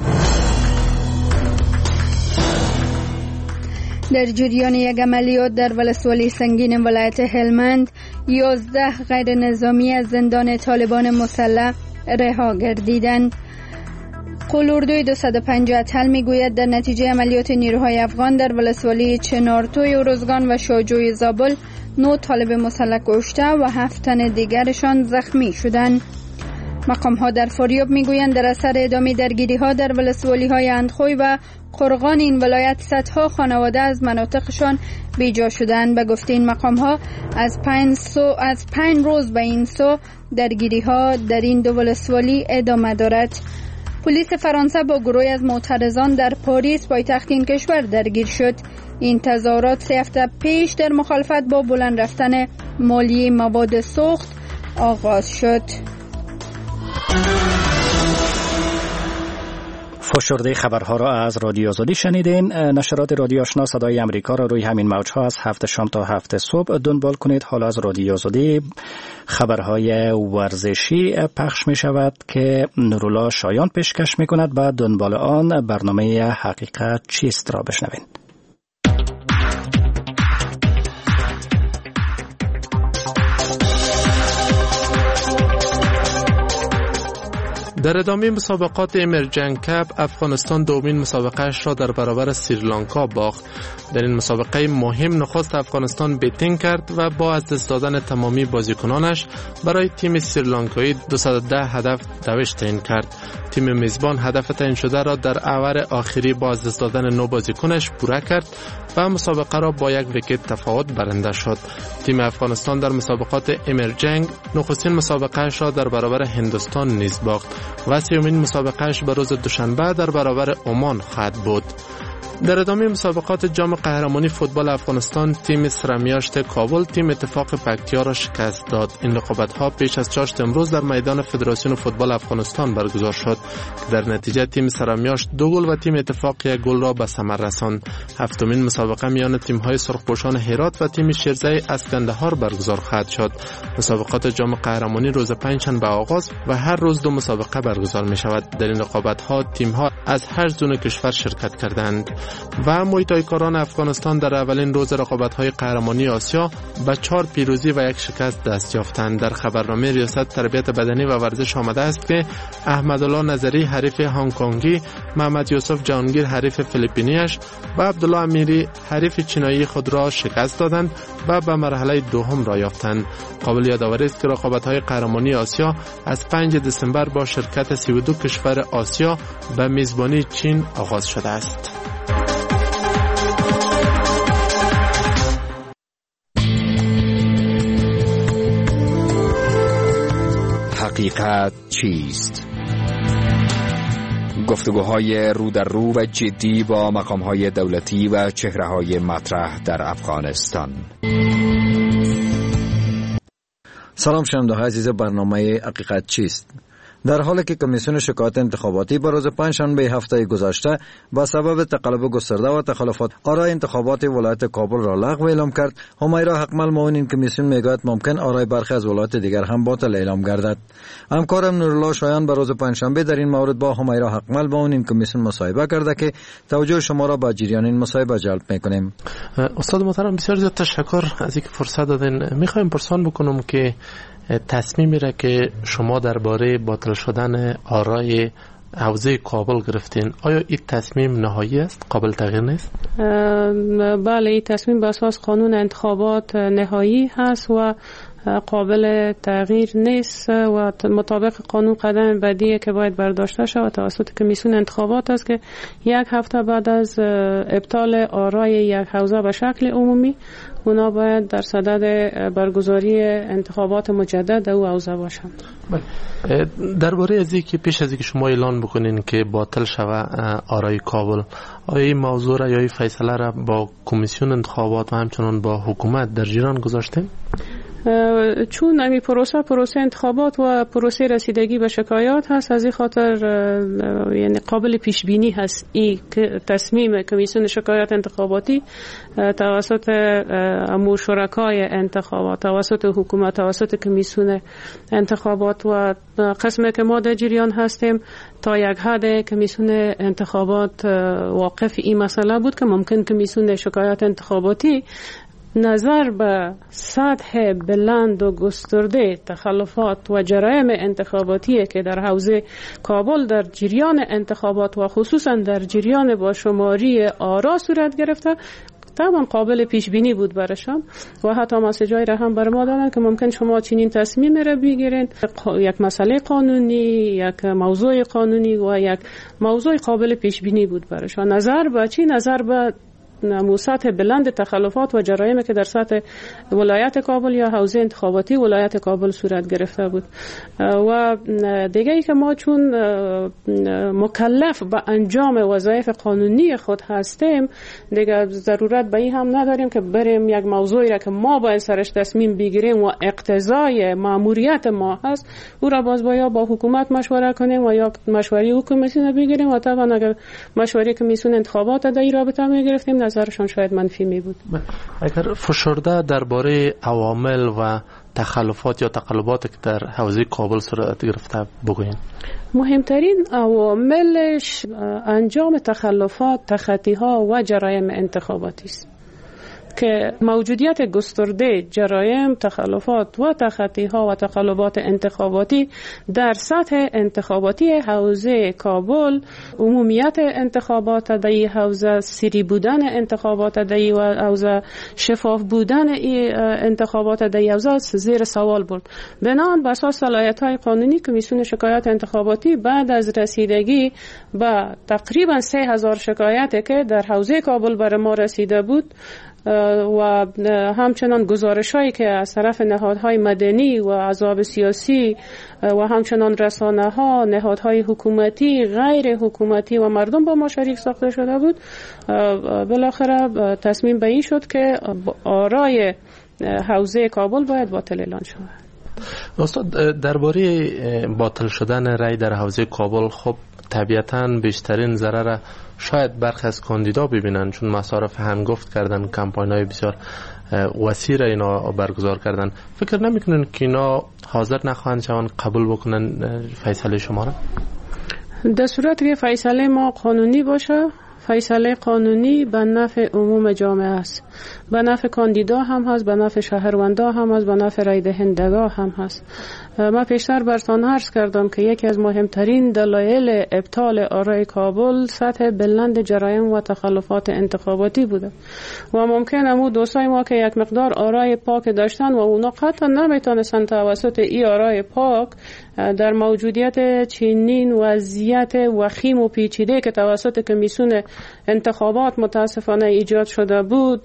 Speaker 2: در جریان یک عملیات در ولسوالی سنگین ولایت هلمند، یازده غیر نظامی از زندان طالبان مسلح رها گردیدند. قلوردوی دویست و پنجاه تل میگوید در نتیجه عملیات نیروهای افغان در ولسوالی چنارتوی ارزگان و شاجوی زابل نه طالب مسلح کشته و هفت تن دیگرشان زخمی شدند. مقام ها در فاریاب میگویند در اثر ادامه درگیری ها در ولسوالی های اندخوی و قرغان این ولایت صدها خانواده از مناطقشان بیجا شدند. به گفته این مقام ها از پنج سو از پنج روز به این سو درگیری ها در این دو ولسوالی ادامه دارد. پلیس فرانسه با گروهی از معترضان در پاریس پایتخت این کشور درگیر شد. این تظاهرات سه هفته پیش در مخالفت با بلند رفتن مالیه مواد سوخت آغاز شد.
Speaker 1: فشرده خبرها را از رادیو آزادی شنیدین. نشرات رادیو آشنا صدای امریکا را روی همین موج‌ها از هفت شام تا هفت صبح دنبال کنید. حالا از رادیو آزادی خبرهای ورزشی پخش می شود که نورالله شایان پیشکش می کند. بعد دنبال آن برنامه حقیقت چیست را بشنوید.
Speaker 21: در ادامه مسابقات امرجنگ کپ، افغانستان دومین مسابقهش را در برابر سریلانکا باخت. در این مسابقه مهم نخست افغانستان بیتینگ کرد و با از دست دادن تمامی بازیکنانش برای تیم سریلانکایی دویست و ده هدف دوش تعیین کرد. تیم میزبان هدف تعیین شده را در اوور آخری با از دست دادن نو بازیکنش پوره کرد و مسابقه را با یک ویکت تفاوت برنده شد. تیم افغانستان در مسابقات امرجنگ نخستین مسابقهش را در برابر هندوستان نیز باخت و سومین مسابقهش به روز دوشنبه در برابر عمان خواهد بود. در ادامه مسابقات جام قهرمانی فوتبال افغانستان، تیم سرمیاشت کابل تیم اتفاق پکتیا را شکست داد. این رقابت‌ها پیش از چاشت امروز در میدان فدراسیون فوتبال افغانستان برگزار شد که در نتیجه تیم سرمیاشت دو گل و تیم اتفاق یک گل را به ثمر رساند. هفتمین مسابقه میان تیم‌های سرخپوشان هرات و تیم شیرزه اسکندهار برگزار خواهد شد. مسابقات جام قهرمانی روز پنجشنبه آغاز و هر روز دو مسابقه برگزار می‌شود. در این رقابت‌ها تیم‌ها از هشت زون کشور شرکت کردند. و مویتایکاران افغانستان در اولین روز رقابت‌های قهرمانی آسیا با چهار پیروزی و یک شکست دست یافتند. در خبرنامه ریاست تربیت بدنی و ورزش آمده است که احمدالله نظری حریف هنگ کنگی، محمد یوسف جهانگیر حریف فیلیپینیش و عبدالله امیری حریف چینایی خود را شکست دادند و به مرحله دوم را یافتند. قابل یادآوری است که رقابت‌های قهرمانی آسیا از پنج دسامبر با شرکت سی و دو کشور آسیا به میزبانی چین آغاز شده است.
Speaker 22: حقیقت چیست؟ گفتگوهای رو در رو و جدی با مقام‌های دولتی و چهره‌های مطرح در افغانستان.
Speaker 16: سلام شنونده‌های عزیز برنامه حقیقت چیست؟ در حالی که کمیسیون شکایات انتخاباتی به روز پنجشنبه هفته گذشته با سبب تقلب گسترده و تخلفات آرای انتخابات ولایت کابل را لغو اعلام کرد، همیرا حقمل معاون این کمیسیون میگوید ممکن آرای برخی از ولایات دیگر هم باطل اعلام گردد. همکارم نورالله شایان به روز پنجشنبه در این مورد با همیرا حقمل معاون این کمیسیون مصاحبه کرده که توجه شما را به جریان این مصاحبه جلب میکنیم.
Speaker 21: استاد محترم، بسیار زیاد تشکر از اینکه فرصت دادین. میخوایم پرسان بکنم که تصمیمی را که شما درباره باطل شدن آرای حوزه کابل گرفتین، آیا این تصمیم نهایی است؟ قابل تغییر نیست؟
Speaker 7: بله، این تصمیم به اساس قانون انتخابات نهایی هست و قابل تغییر نیست و مطابق قانون قدم بعدی که باید برداشته شود توسط کمیسیون انتخابات است که یک هفته بعد از ابطال آرای یک حوزه به شکل عمومی اونا باید در صدد برگزاری انتخابات مجدد او حوزه باشند.
Speaker 21: درباره از اینکه پیش از اینکه شما اعلان بکنین که باطل شود آرای کابل، آیا این موضوع را یا این فیصله را با کمیسیون انتخابات و همچنان با حکومت در جریان گذاشتین؟
Speaker 7: چون امی پروسه پروسه انتخابات و پروسه رسیدگی به شکایات هست، از این خاطر یعنی قابل پیش بینی هست این تصمیم کمیسیون شکایات انتخاباتی توسط امور شرکای انتخابات، توسط حکومت، توسط کمیسیون انتخابات و قسمی که ما در جریان هستیم تا یک حد کمیسیون انتخابات واقف این مسئله بود که ممکن کمیسیون شکایات انتخاباتی نظر به سطح بلند و گسترده تخلفات و جرایم انتخاباتی که در حوزه کابل در جریان انتخابات و خصوصا در جریان با شماری آرا صورت گرفته طبعا قابل پیش بینی بود برشان و حتی مسیجای را هم بر ما دادن که ممکن شما چنین تصمیم را بگیرید، یک مسئله قانونی، یک موضوع قانونی و یک موضوع قابل پیش بینی بود برشان. نظر به چی؟ نظر به سطح بلند تخلفات و جرایم که در سطح ولایت کابل یا حوزه انتخاباتی ولایت کابل صورت گرفته بود. و دیگه ای که ما چون مکلف به انجام وظایف قانونی خود هستیم دیگه ضرورت به این هم نداریم که بریم یک موضوعی را که ما باید سرش تصمیم بگیریم و اقتضای ماموریت ما هست او را باز باید با حکومت مشوره کنیم و یا مشوره حکومتی بگیریم و طبعا اگر مشوره کمیسیون انتخابات در این رابطه میگرفتیم نظرشان شاید منفی می بود.
Speaker 21: اگر فشرده درباره عوامل و تخلفات یا تقلبات که در حوزه کابل صورت گرفته بگوین.
Speaker 7: مهمترین عواملش انجام تخلفات، تخطی ها و جرایم انتخاباتی است که موجودیت گسترده جرایم، تخلفات و تخطی ها و تقلبات انتخاباتی در سطح انتخاباتی حوزه کابل، عمومیت انتخابات در این حوزه، سری بودن انتخابات در این حوزه، شفاف بودن انتخابات در این حوزه زیر سوال برد. بنابراین بر اساس صلاحیت‌های قانونی کمیسیون شکایات انتخاباتی بعد از رسیدگی به تقریبا سه هزار شکایتی که در حوزه کابل بر ما رسیده بود و همچنان گزارش هایی که از طرف نهادهای مدنی و احزاب سیاسی و همچنان رسانه ها، نهادهای حکومتی، غیر حکومتی و مردم با ما شریک ساخته شده بود، بالاخره تصمیم به این شد که آرای حوزه کابل باید باطل اعلان شود.
Speaker 21: استاد، درباره باطل شدن رای در حوزه کابل خب طبیعتاً بیشترین ضرر شاید برخی از کاندیدا ببینن، چون مصارف هم گفت کردن، کمپاین‌های بسیار وسیع را اینا برگزار کردن. فکر نمی‌کنن که اینا حاضر نخواهند شوند قبول بکنن فیصله شما را؟
Speaker 7: در صورتی که فیصله ما قانونی باشه، فیصله قانونی به نفع عموم جامعه است، به نفع کاندیدا هم هست، به نفع شهروندا هم هست، به نفع رای دهنده هم هست. من پیشتر براتون عرض کردم که یکی از مهمترین دلایل ابطال آرای کابل سطح بلند جرایم و تخلفات انتخاباتی بوده و ممکن امو دوستای ما که یک مقدار آرای پاک داشتن و اونا قطعا نمیتونستن توسط ای آرای پاک در موجودیت چنین وضعیت وخیم و پیچیده که توسط کمیسیون انتخابات متاسفانه ایجاد شده بود،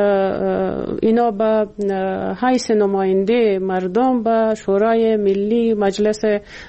Speaker 7: اینا به حیث نماینده مردم به شورای ملی، مجلس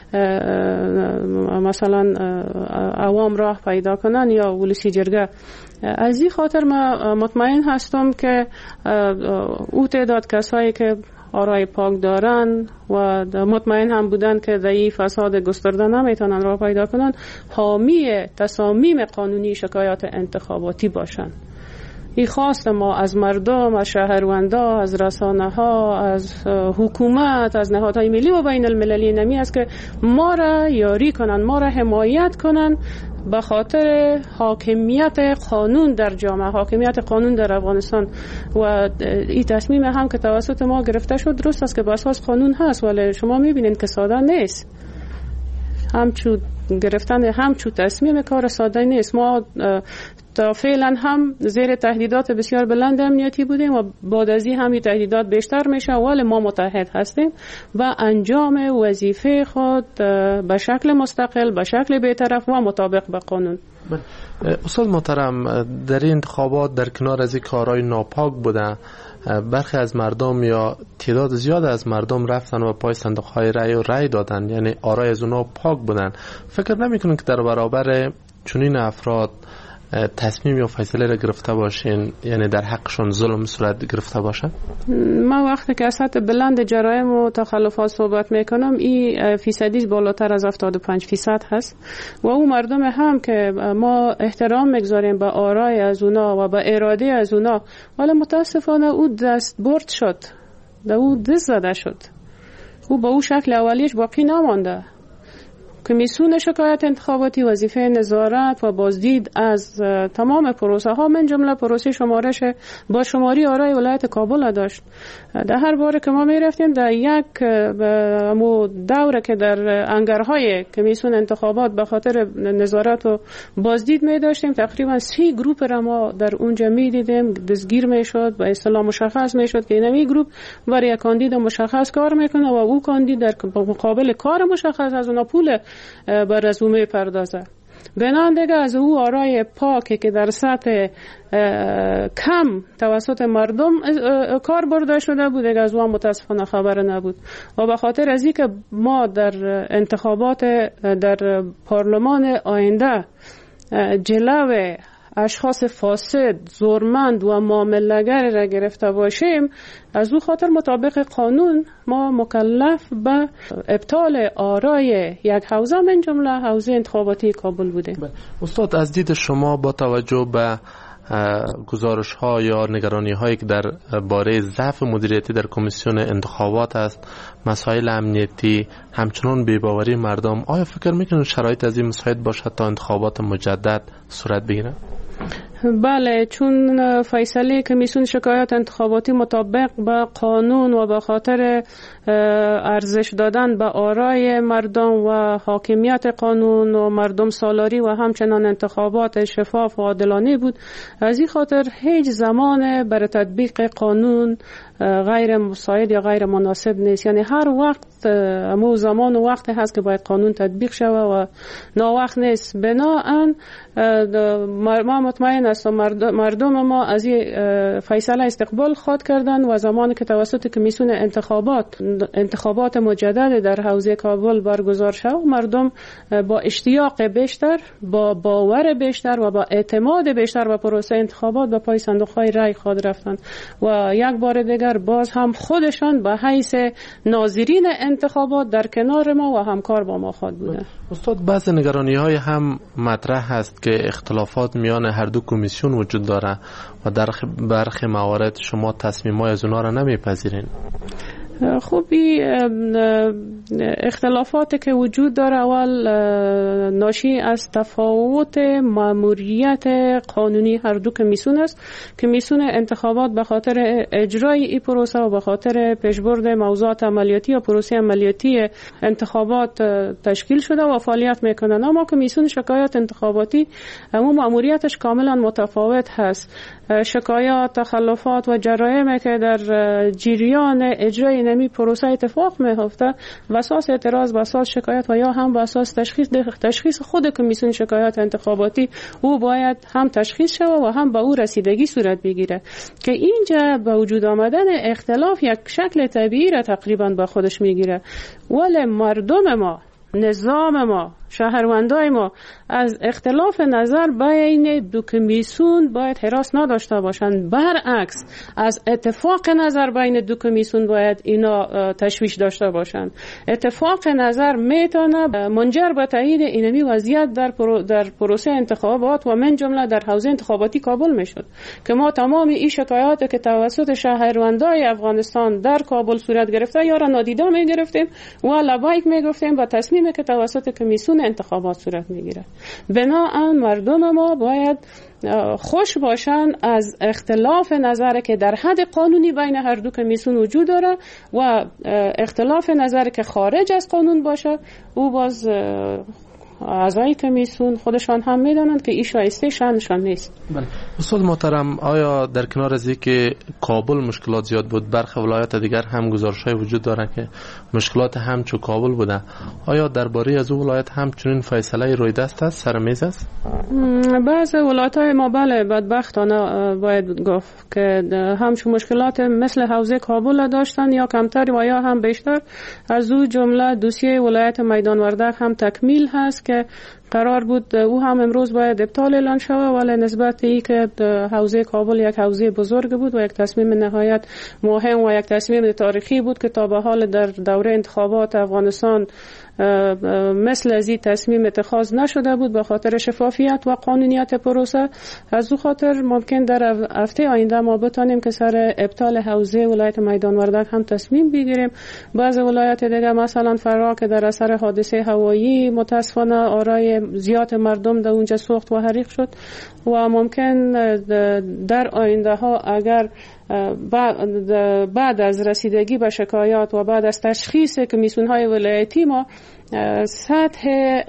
Speaker 7: مثلا عوام راه پیدا کنن یا ولسی جرگه. از این خاطر من مطمئن هستم که او تعداد کسایی که آرای پاک دارن و مطمئن هم بودن که در این فساد گسترده نمیتونن راه پیدا کنن، حامی تصامیم قانونی شکایات انتخاباتی باشن. این خواست ما از مردم، از شهروندا، از رسانه ها، از حکومت، از نهادهای ملی و بین المللی نمی است که ما را یاری کنن، ما را حمایت کنن به خاطر حاکمیت قانون در جامعه، حاکمیت قانون در افغانستان. و این تصمیم هم که توسط ما گرفته شد درست است که بر اساس قانون هست، ولی شما میبینید که ساده نیست. همچون گرفتن همچون تصمیم کار ساده نیست. ما تا فعلا هم زیر تهدیدات بسیار بلند امنیتی بودیم و بعد از این هم تهدیدات بیشتر میشه، ولی ما متحد هستیم و انجام وظیفه خود به شکل مستقل، به شکل بی‌طرف و مطابق به قانون.
Speaker 21: استاد محترم، در این انتخابات در کنار از این کارهای ناپاک بوده، برخی از مردم یا تعداد زیاد از مردم رفتن و پای صندوق‌های رأی و رأی دادن، یعنی آرای از اونها پاک بودن. فکر نمی‌کنید که در برابر چنین افراد تصمیم یا فیصله را گرفته باشین، یعنی در حقشون ظلم صورت گرفته باشه؟
Speaker 7: ما وقتی که از سطح بلند جرایم و تخلفات صحبت میکنم، این فیصدی بالاتر از هفتاد و پنج فیصد هست و اون مردم هم که ما احترام میگذاریم به آرای از اونا و به اراده از اونا، ولی متاسفانه او دست برد شد، در او دست زده شد، او به او شکل اولیش باقی نمانده. کمیسیون شکایت انتخاباتی وظیفه نظارت و بازدید از تمام پروسه ها من جمله پروسه شمارش با شماری آرای ولایت کابل داشت. در هر باره که ما می رفتیم در یک دوره که در انگرهای کمیسیون انتخابات به خاطر نظارت و بازدید می داشتیم، تقریبا سی گروپ را ما در اونجا می دیدیم دستگیر می شد، به اصطلاح مشخص می شد که این گروپ برای کاندید مشخص کار میکنه و او کاندید در مقابل کار مشخص از اون پول بر رزومه پردازه. بنان دیگه از او آرای پاکی که در سطح کم توسط مردم کار برده شده بود، دیگه از او هم متاسفانه خبر نبود و به خاطر از اینکه ما در انتخابات در پارلمان آینده جلوه اشخاص فاسد، زورمند و معامله‌گر را گرفته باشیم، از او خاطر مطابق قانون ما مکلف به ابطال آرای یک حوزه من جمله حوزه انتخاباتی کابل بودیم.
Speaker 21: استاد، از دید شما با توجه به گزارش ها یا نگرانی هایی که در باره ضعف مدیریتی در کمیسیون انتخابات است، مسائل امنیتی، همچنان بی‌باوری مردم، آیا فکر میکنید شرایط از این مساعد باشد تا انتخابات مجدد صورت بگیرد؟
Speaker 7: بله، چون فیصله کمیسیون شکایت انتخاباتی مطابق با قانون و به خاطر ارزش دادن به آرای مردم و حاکمیت قانون و مردم سالاری و همچنان انتخابات شفاف و عادلانه بود، از این خاطر هیچ زمان برای تطبیق قانون غیر مساعد یا غیر مناسب نیست. یعنی هر وقت مو زمان و وقت هست که باید قانون تطبیق شود و ناوقت نیست. بناهن ما مطمئن هستم مردم ما از این فیصله استقبال خواد کردن و زمانی که توسط کمیسیون انتخابات انتخابات مجدد در حوزه کابل برگزار شد، مردم با اشتیاق بیشتر، با باور بیشتر و با اعتماد بیشتر به پروسه انتخابات به پای صندوق‌های رای خود رفتند و یک بار دیگر باز هم خودشان به حیث ناظرین انتخابات در کنار ما و همکار با ما خود بودند.
Speaker 21: استاد، بعض نگرانی‌های هم مطرح است که اختلافات میان هر دو کمیسیون وجود داره و در برخی موارد شما تصمیم‌های از اونها را نمیپذیرین.
Speaker 7: خوبی اختلافاتی که وجود داره اول ناشی از تفاوت ماموریت قانونی هر دو کمیسیون است. کمیسیون انتخابات به خاطر اجرای این پروسه و به خاطر پیشبرد موضوعات عملیاتی یا پروسه عملیاتی انتخابات تشکیل شده و فعالیت میکنه، اما کمیسیون شکایت انتخاباتی اما ماموریتش کاملا متفاوت هست. شکایات، تخلفات و جرائمی که در جریان اجرای نمی پروسه اتفاق میفته و اساس اعتراض به اساس شکایت و یا هم به اساس تشخیص تشخیص خود کمیسیون شکایت انتخاباتی او باید هم تشخیص شود و هم به او رسیدگی صورت بگیره که اینجا به وجود آمدن اختلاف یک شکل طبیعی را تقریبا به خودش میگیره. ولی مردم ما، نظام ما، شهروندای ما از اختلاف نظر بین دو کمیسیون باید هراس نداشته باشند، برعکس از اتفاق نظر بین دو کمیسیون باید اینا تشویش داشته باشند. اتفاق نظر میتونه منجر به تایید اینمی وضعیت در پرو در پروسه انتخابات و من جمله در حوزه انتخاباتی کابل میشد که ما تمام این شکایاتی که توسط شهروندای افغانستان در کابل صورت گرفته یا را نادیده میگرفتیم و لبیک میگفتیم و تصمیم تصمیمی که توسط کمیسیون انتخابات صورت میگیره. بنابراین مردم ما باید خوش باشن از اختلاف نظر که در حد قانونی بین هر دو کمیسیون وجود داره و اختلاف نظر که خارج از قانون باشه او باز اعضای کمیسیون خودشان هم میدانند که این شایسته شانشان نیست.
Speaker 21: بله. استاد محترم، آیا در کنار از اینکه کابل مشکلات زیاد بود، برخی ولایات دیگر هم گزارش‌های وجود داره که مشکلات همچو کابل بوده، آیا درباره از اون ولایت همچنین فیصله روی دست است، سر میز است؟
Speaker 7: بعضی ولایت‌های ما بله بدبختانه باید گفت که همچون مشکلات مثل حوزه کابل داشتن یا کمتر و یا هم بیشتر. از او جمله دوسیه ولایت میدان وردک هم تکمیل هست که قرار بود او هم امروز باید ابطال اعلان شود، ولی نسبت ای که حوزه کابل یک حوزه بزرگ بود و یک تصمیم نهایت مهم و یک تصمیم تاریخی بود که تا به حال در دوره انتخابات افغانستان مثل از این تصمیم اتخاذ نشده بود به خاطر شفافیت و قانونیت پروسه. از او خاطر ممکن در هفته آینده ما بتانیم که سر ابطال حوزه ولایت میدان وردک هم تصمیم بگیریم. بعض ولایت دیگه مثلا فرا که در اثر حادثه هوایی متاسفانه آرای زیاد مردم در اونجا سوخت و حریق شد و ممکن در آینده ها اگر بعد از رسیدگی به شکایات و بعد از تشخیص کمیسیون های ولایتی ما سطح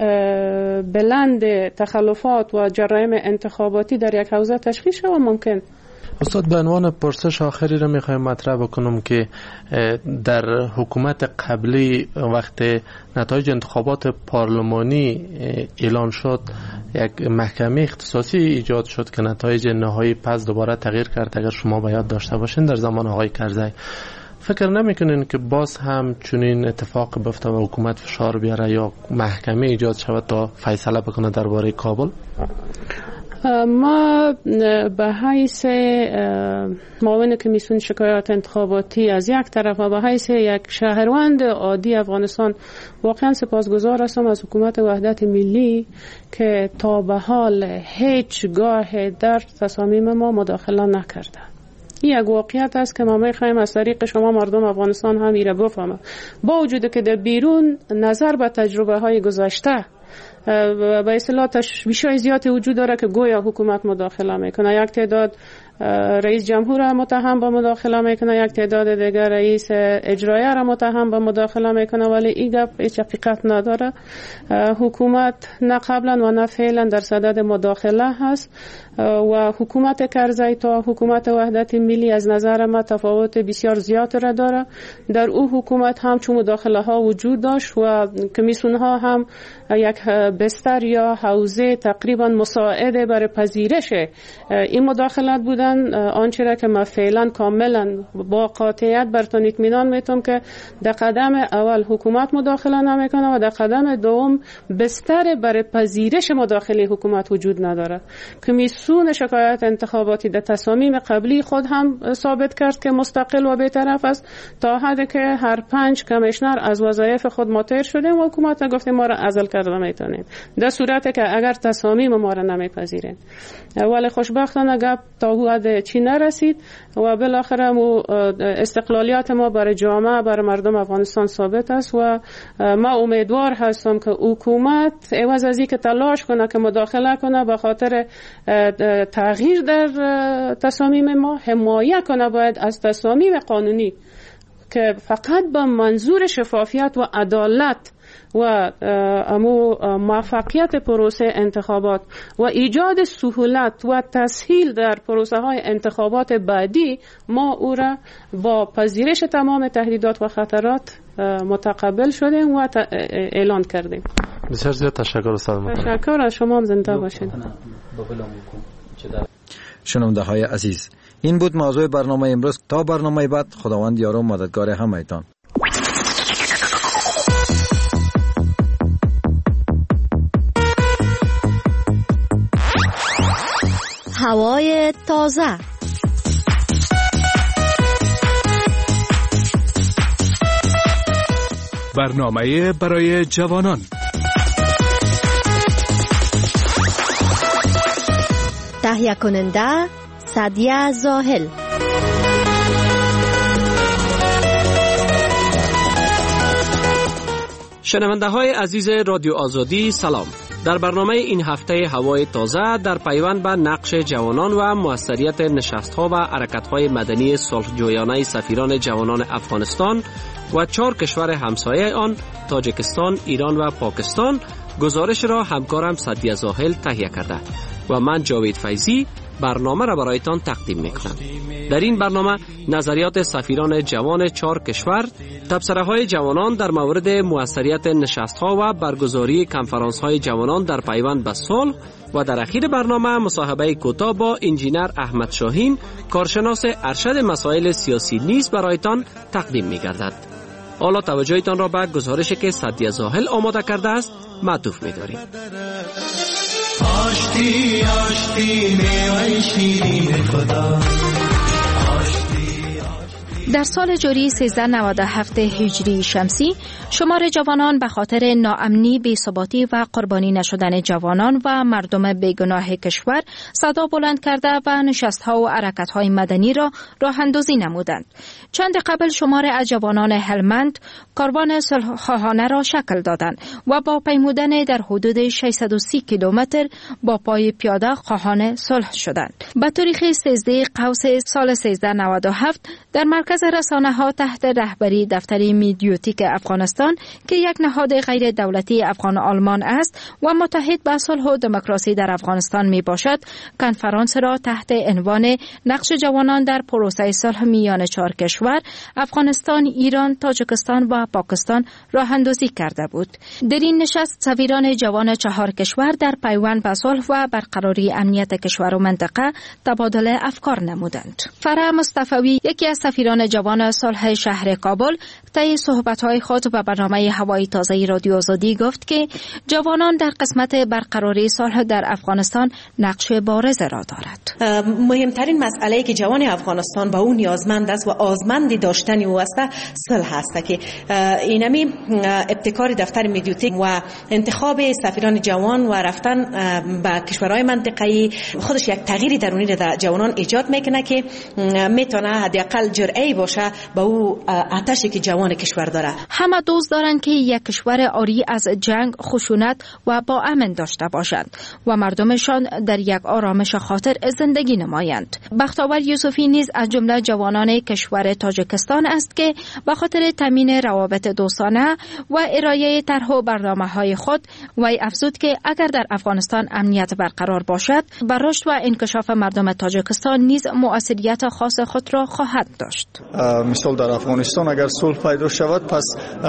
Speaker 7: بلند تخلفات و جرایم انتخاباتی در یک حوزه تشخیص شود ممکن.
Speaker 21: استاد به عنوان پرسش آخری را میخوایم مطرح بکنم که در حکومت قبلی وقت نتایج انتخابات پارلمانی اعلان شد یک محکمه اختصاصی ایجاد شد که نتایج نهایی پس دوباره تغییر کرد. اگر شما به یاد داشته باشین در زمان آقای کرزی، فکر نمیکنین که باز هم چنین اتفاق بیفته و حکومت فشار بیاره یا محکمه ایجاد شود تا فیصله بکنه درباره کابل؟
Speaker 7: ما به حیث معاون کمیسیون شکایات انتخاباتی از یک طرف و به حیث یک شهروند عادی افغانستان واقعا سپاسگزار هستم از حکومت وحدت ملی که تا به حال هیچگاه در تصامیم ما مداخله نکرده. این یک واقعیت است که ما میخوایم از طریق شما مردم افغانستان هم ایره بفهمه. با وجود که در بیرون نظر به تجربه های گذشته به اصطلاح تشویش‌های زیادی وجود داره که گویا حکومت مداخله میکنه. یک تعداد رئیس جمهور را متهم به مداخله میکنه، یک تعداد دیگر رئیس اجرایی را متهم به مداخله میکنه، ولی این گپ هیچ حقیقت نداره. حکومت نه قبلا و نه فعلا در صدد مداخله هست و حکومت کرزی تا حکومت وحدت ملی از نظر ما تفاوت بسیار زیاد را داره. در او حکومت هم چون مداخله ها وجود داشت و کمیسیون ها هم یک بستر یا حوزه تقریبا مساعده برای پذیرش این مداخلات بودن. آنچه را که ما فعلا کاملا با قاطعیت براتون اطمینان میتونم که در قدم اول حکومت مداخله نمیکنه و در قدم دوم بستر برای پذیرش مداخله حکومت وجود نداره. کمیسیون شکایات انتخاباتی در تصامیم قبلی خود هم ثابت کرد که مستقل و بی‌طرف است تا حدی که هر پنج کمیشنر از وظایف خود مطلع شده و حکومت گفته ما را عزل کرده میتونید در صورتی که اگر تصامیم ما را نمیپذیرین. ولی خوشبختانه گپ تا حد چی نرسید و بالاخره استقلالیت ما برای جامعه برای مردم افغانستان ثابت است و ما امیدوار هستم که حکومت عوض از اینکه تلاش کنه که مداخله کنه به خاطر تغییر در تصامیم ما حمایت کنه باید از تصامیم قانونی که فقط به منظور شفافیت و عدالت و امو موفقیت پروسه انتخابات و ایجاد سهولت و تسهیل در پروسه های انتخابات بعدی ما او را با پذیرش تمام تهدیدات و خطرات متقبل شدیم و اعلان کردیم.
Speaker 21: بسیار زیاد تشکر استاد.
Speaker 7: تشکر از شما، هم زنده باشید.
Speaker 16: شنونده های عزیز، این بود موضوع برنامه امروز. تا برنامه بعد، خداوند یار و مددگار همه‌تان.
Speaker 9: هوای تازه،
Speaker 8: برنامه برای جوانان،
Speaker 9: تهیه کننده سعدیه زاهل.
Speaker 10: شنونده های عزیز رادیو آزادی سلام. در برنامه این هفته هوای تازه در پیوند به نقش جوانان و موثریت نشست‌ها و حرکت‌های مدنی صلح‌جویانه سفیران جوانان افغانستان و چهار کشور همسایه آن تاجیکستان، ایران و پاکستان گزارش را همکارم سعدیه زاهل تهیه کرده و من جاوید فیضی برنامه را برایتان تقدیم میکنم. در این برنامه نظریات سفیران جوان چهار کشور، تبصره های جوانان در مورد موثریت نشست ها و برگزاری کنفرانس های جوانان در پیوند به صلح و در اخیر برنامه مصاحبه کوتاه با انجینر احمد شاهین، کارشناس ارشد مسائل سیاسی نیز برایتان تقدیم میگردد. حالا توجهتان را به گزارشی که سعدیه زاهل آماده کرده است معطوف می‌داریم.
Speaker 11: آشتی آشتی میوه شیرین خدا.
Speaker 9: در سال جاری سیزده نود و هفت هجری شمسی شمار جوانان به خاطر ناامنی، بی‌ثباتی و قربانی نشدن جوانان و مردم بیگناه کشور صدا بلند کرده و نشست‌ها و حرکت‌های مدنی را راه اندازی نمودند. چند قبل شمار از جوانان هلمند کاروان صلح‌خواهانه را شکل دادند و با پیمودن در حدود ششصد و سی کیلومتر با پای پیاده خواهان صلح شدند. به تاریخ سیزده قوس سال سیزده نود و هفت در مرکز رسانه ها تحت رهبری دفتر میدیوتیک افغانستان که یک نهاد غیر دولتی افغان آلمان است و متحد به صلح و دموکراسی در افغانستان می باشد، کنفرانس را تحت عنوان نقش جوانان در پروسه صلح میان چهار کشور افغانستان، ایران، تاجیکستان و پاکستان راه اندازی کرده بود. در این نشست سفیران جوان چهار کشور در پیوند به صلح و برقراری امنیت کشور و منطقه تبادل افکار نمودند. فرح مصطفی، یکی از سفیران جوان صلح شهر کابل، طی صحبت‌های خود به برنامه هوای تازه رادیو آزادی گفت که جوانان در قسمت برقراری صلح در افغانستان نقش بارز را دارد.
Speaker 23: مهمترین مسئله که جوان افغانستان با اون نیازمند است و آزمند داشتن او است صلح است که اینمی ابتکار دفتر میدیوتیک و انتخاب سفیران جوان و رفتن به کشورهای منطقه‌ای خودش یک تغییری درونی در جوانان ایجاد میکنه که میتونه حداقل جرأتی باشه با او آتشی که جوان کشور داره.
Speaker 9: همه دوست دارند که یک کشور عاری از جنگ، خشونت و با امن داشته باشند و مردمشان در یک آرامش خاطر زندگی نمایند. بختاور یوسفی نیز از جمله جوانان کشور تاجیکستان است که به خاطر تامین روابط دوستانه و ارائه طرح و برنامه‌های خود وی افزود که اگر در افغانستان امنیت برقرار باشد، بر رشد و انکشاف مردم تاجیکستان نیز مؤثریت خاص خود را خواهد داشت.
Speaker 6: مثال در افغانستان اگر صلح پیدا شود، پس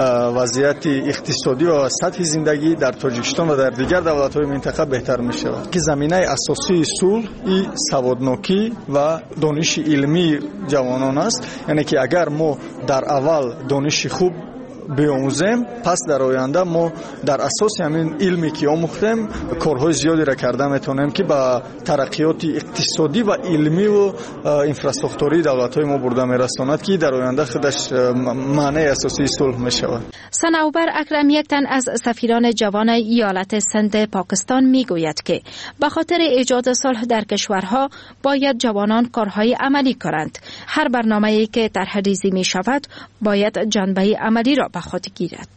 Speaker 6: وضعیت اقتصادی و سطح زندگی در تاجیکستان و در دیگر دولت‌های منطقه بهتر می شود که زمینه اساسی صلح این سوادناکی و دانش علمی جوانان است. یعنی که اگر ما در اول دانش خوب بیاموزیم، پس در آینده ما در اساس همین علمی که آموختیم کارهای زیادی را کرده میتونیم که با ترقیات اقتصادی و علمی و اینفراستراکچوری دولت‌های ما برده میرساند که در آینده خودش معنی اساسی صلح میشود.
Speaker 9: صنوبر اکرم، یک تن از سفیران جوان ایالت سند پاکستان میگوید که به خاطر ایجاد صلح در کشورها باید جوانان کارهای عملی کنند. هر برنامه‌ای که طرح ریزی می شود باید جنبه عملی را به خود گیرد.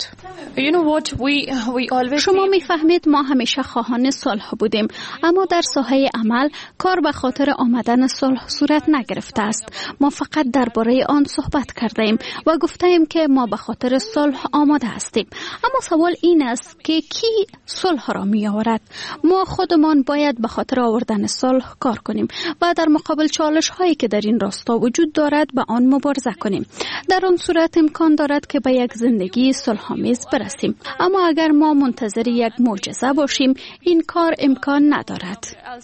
Speaker 2: شما میفهمید ما همیشه خواهان صلح بودیم، اما در ساحه عمل کار به خاطر آمدن صلح صورت نگرفته است. ما فقط درباره آن صحبت کردیم و گفتیم که ما به خاطر صلح آماده هستیم، اما سوال این است که کی صلح را می آورد؟ ما خودمان باید به خاطر آوردن صلح کار کنیم و در مقابل چالش هایی که در این راستا وجود دارد به آن مبارزه کنیم. در آن صورت امکان دارد که به یک زندگی صلح‌آمیز برسیم، اما اگر ما منتظر یک معجزه باشیم این کار امکان ندارد.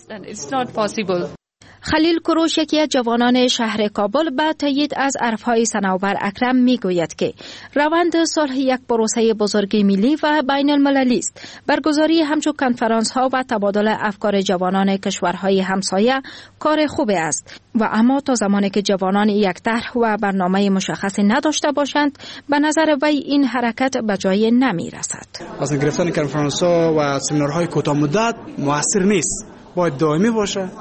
Speaker 9: خلیل کوروش، یکی از جوانان شهر کابل، به تایید از حرف‌های صنوبر اکرم میگوید که روند صلح یک پروسه بزرگ ملی و بین المللی است. برگزاری همچون کنفرانس ها و تبادل افکار جوانان کشورهای همسایه کار خوبی است و اما تا زمانی که جوانان یک طرح و برنامه مشخصی نداشته باشند، به نظر وی این حرکت به جای نمی رسد.
Speaker 24: از گرفتن کنفرانس ها و سمینارهای کوتاه مدت موثر نیست، باید دائمی باشه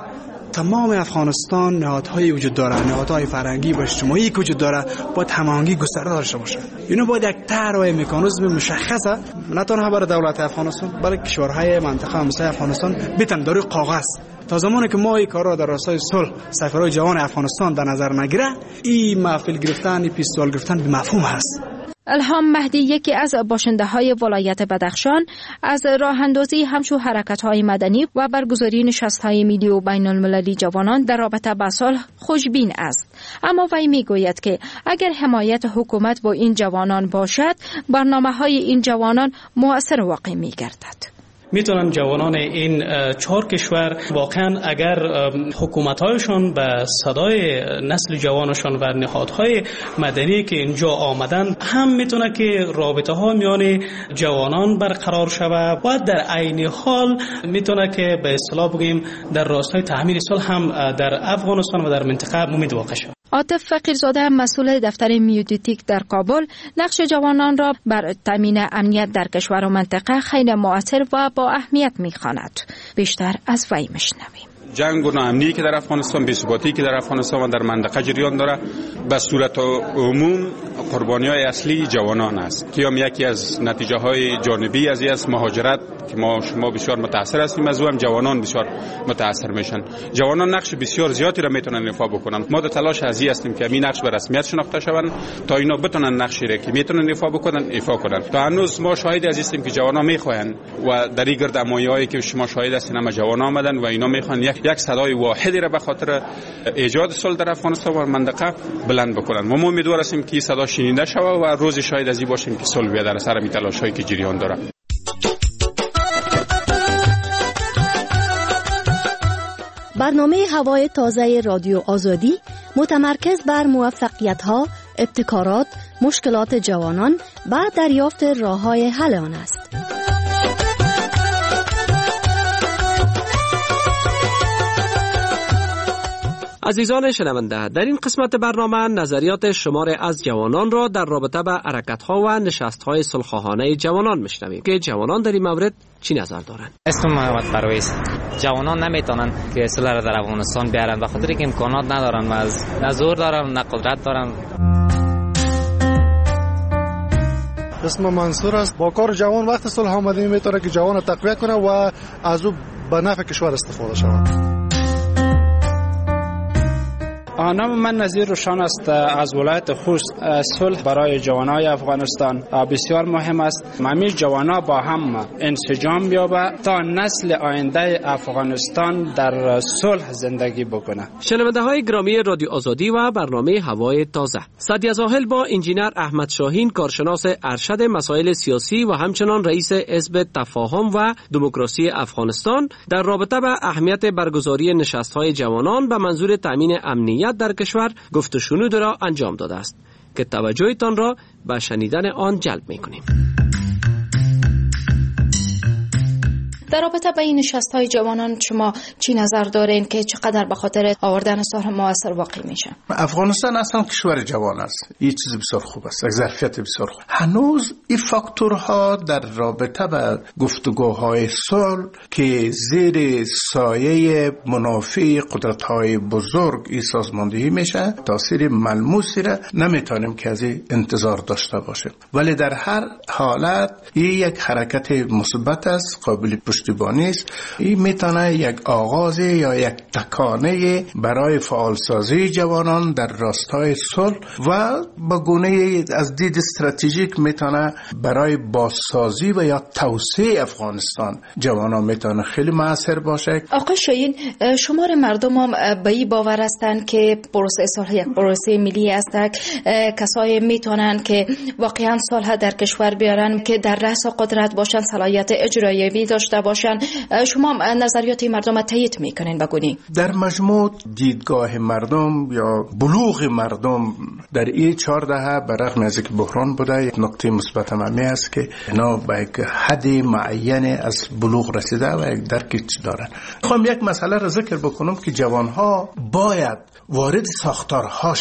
Speaker 12: تمام افغانستان نهادهای وجود داره، نهادهای فرهنگی و اجتماعی که وجود داره باید هماهنگی گسترده داشته باشه. اینو باید یک طرح و مکانیزم مشخصه نه تنها برای دولت افغانستان بلکه کشورهای منطقه همسایه افغانستان بتن داره کاغذ. تا زمانی که ما این کار را در راستای صلح سفیرای جوان افغانستان در نظر نگیره، این محفل گرفتن، این پیستول گرفتن به مفهوم هست.
Speaker 2: الهام مهدی، یکی از باشنده های ولایت بدخشان، از راه اندازی همچو حرکت های مدنی و برگزاری نشست های ملی و بین المللی جوانان در رابطه با صلح خوشبین است. اما وی می گوید که اگر حمایت حکومت با این جوانان باشد، برنامه های این جوانان مؤثر واقع می گردد.
Speaker 13: میتونن جوانان این چهار کشور واقعا اگر حکومت‌هایشان به صدای نسل جوانشان و نهادهای مدنی که اینجا آمدن هم میتونه که رابطه ها میان جوانان برقرار شود و در عین حال میتونه که به اصطلاح بگیم در راستای تأمین صلح هم در افغانستان و در منطقه ممید واقع شود.
Speaker 2: عاطف فقیرزاده، مسئول دفتر میودیتیک در کابل، نقش جوانان را بر تامین امنیت در کشور و منطقه خیلی مؤثر و با اهمیت می‌خواند. بیشتر از وی میشنویم.
Speaker 14: جنگ و ناامنی که در افغانستان، بی‌ثباتی که در افغانستان و در منطقه جریان داره، به صورت عموم قربانی‌های اصلی جوانان است که هم یکی از نتیجه‌های جانبی از این مهاجرت که ما شما بسیار متاثر هستیم از او، هم جوانان بسیار متاثر میشن. جوانان نقش بسیار زیادی را میتونن ایفا بکنن. ما در تلاش ازی هستیم که همین نقش به رسمیت شناخته شوند تا اینا بتونن نقشی را که میتونن ایفا بکنن ایفا کنن. تا هنوز ما شاهد از هستیم که جوانان میخواین و در این گردمایه‌ای که شما شاهد هستین هم جوانان آمدن و اینا میخوان یک یک صدای واحدی را به خاطر ایجاد صلح در افغانستان و منطقه بلند بکنن. ما امیدوار هستیم که این صدا شنیده شود و روز شاهد ازی باشیم که صلح بیاد در سر این تلاش‌هایی که جریان داره.
Speaker 24: برنامه هوای تازه رادیو آزادی متمرکز بر موفقیت‌ها، ابتکارات، مشکلات جوانان و دریافت راه‌های حل آن است.
Speaker 10: عزیزان شنونده، در این قسمت برنامه نظریات شمار از جوانان را در رابطه به حرکت‌ها و نشست‌های صلح‌خواهانه جوانان میشنویم که جوانان در این مورد چی نظر دارند.
Speaker 25: اسم محمد پرویز. جوانان نمیتونن که صلح را در افغانستان بیارن به خاطر اینکه امکانات ندارن و از نه زور دارن نه قدرت دارن.
Speaker 26: اسم منصور است. با کار جوان وقت صلح آمده میتونه که جوان را تقویت کنه و از او به نفع کشور استفاده شود.
Speaker 27: نام من نظیر روشان است از ولایت خوست. صلح برای جوانای افغانستان بسیار مهم است. همه جوانا با هم انسجام بیابه تا نسل آینده افغانستان در صلح زندگی بکنه.
Speaker 10: شنونده های گرامی رادیو آزادی و برنامه هوای تازه، سعدیه زاهل با انجینر احمد شاهین، کارشناس ارشد مسائل سیاسی و همچنان رئیس حزب تفاهم و دموکراسی افغانستان، در رابطه با اهمیت برگزاری نشست‌های جوانان به منظور تامین امنیت در کشور گفت و شنود را انجام داده است که توجهتان را به شنیدن آن جلب می‌کنیم.
Speaker 2: در رابطه با این نشست‌های جوانان شما چی نظر دارین که چقدر به خاطر آوردن صلح مؤثر واقع میشه؟
Speaker 28: افغانستان اصلا کشور جوان است. این چیز بسیار خوب است. یک ظرفیت بسیار خوب. هنوز این فاکتورها در رابطه با گفتگوهای صلح که زیر سایه منافع قدرت‌های بزرگ این سازماندهی میشه، تاثیر ملموسی را نمیتونیم که از این انتظار داشته باشیم. ولی در هر حالت این یک حرکت مثبت است، قابل پشتیبانی است. این میتونه یک آغاز یا یک تکانه برای فعالسازی جوانان در راستای صلح و با گونه از دید استراتژیک میتونه برای بازسازی و یا توسعه افغانستان جوانان میتونه خیلی مؤثر باشه.
Speaker 2: آقای شاهین، شمار مردم هم به این باور هستند که پروسه صلح یک پروسه ملی است، کسایی میتونن که واقعا صلح در کشور بیارن که در رأس قدرت باشن، صلاحیت اجرایی داشته باشن. شما نظریات مردم را تایید میکنین بگونی؟
Speaker 28: در مجموع دیدگاه مردم یا بلوغ مردم در این چهار دهه برغم از اینکه بحران بوده، یک نکته مثبت مهمی است که اینا به یک حد معین از بلوغ رسیده و یک درکی دارن. میخوام یک مسئله را ذکر بکنم که جوانها باید وارد ساختارها شوند.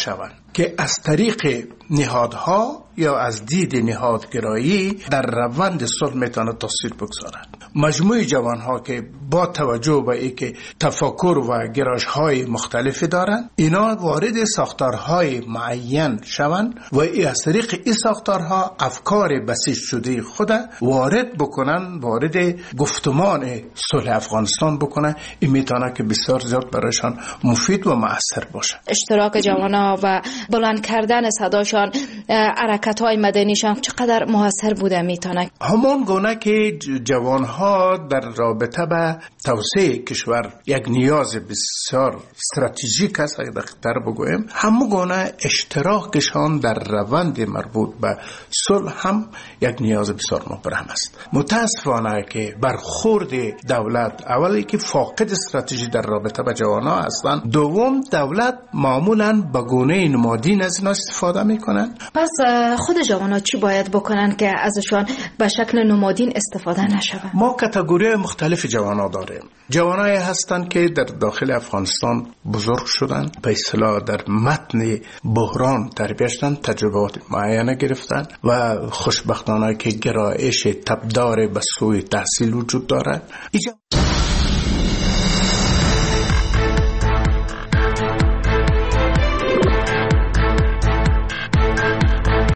Speaker 28: که از طریق نهادها یا از دید نهادگرایی در روند صلح میتونه تاثیر بگذارد. مجموعه جوانها که با توجه به اینکه تفکر و گرایش‌های مختلفی دارند، اینا وارد ساختارهای معین شوند و از طریق این ساختارها افکار بسیج شده خود وارد بکنن، وارد گفتمان صلح افغانستان بکنن. این میتونه که بسیار زیاد برایشان مفید و مؤثر باشه.
Speaker 3: اشتراک جوانها و بلند کردن صداشان، حرکت‌های مدنیشان چقدر موثر بوده میتونه؟
Speaker 28: همون گونه که جوانها در رابطه به توسعه کشور یک نیاز بسیار استراتژیک است در بگویم، همون گونه اشتراکشان در روند مربوط به صلح هم یک نیاز بسیار مبرم است. متاسفانه که برخورد دولت اولی که فاقد استراتژی در رابطه با جوانان هستند، دوم دولت معمولاً به گونه نمادین از اینا استفاده میکنن.
Speaker 3: پس خود جوانان چی باید بکنن که ازشان به شکل نمادین استفاده نشود؟
Speaker 28: ما کاتگوری مختلف جوانان داریم. جوانایی هستند که در داخل افغانستان بزرگ شدن، به اصطلاح در متن بحران تربیت شدن، تجربات معینه گرفتن و خوشبختانه که گرایش تبدار به سوی تحصیل وجود دارد.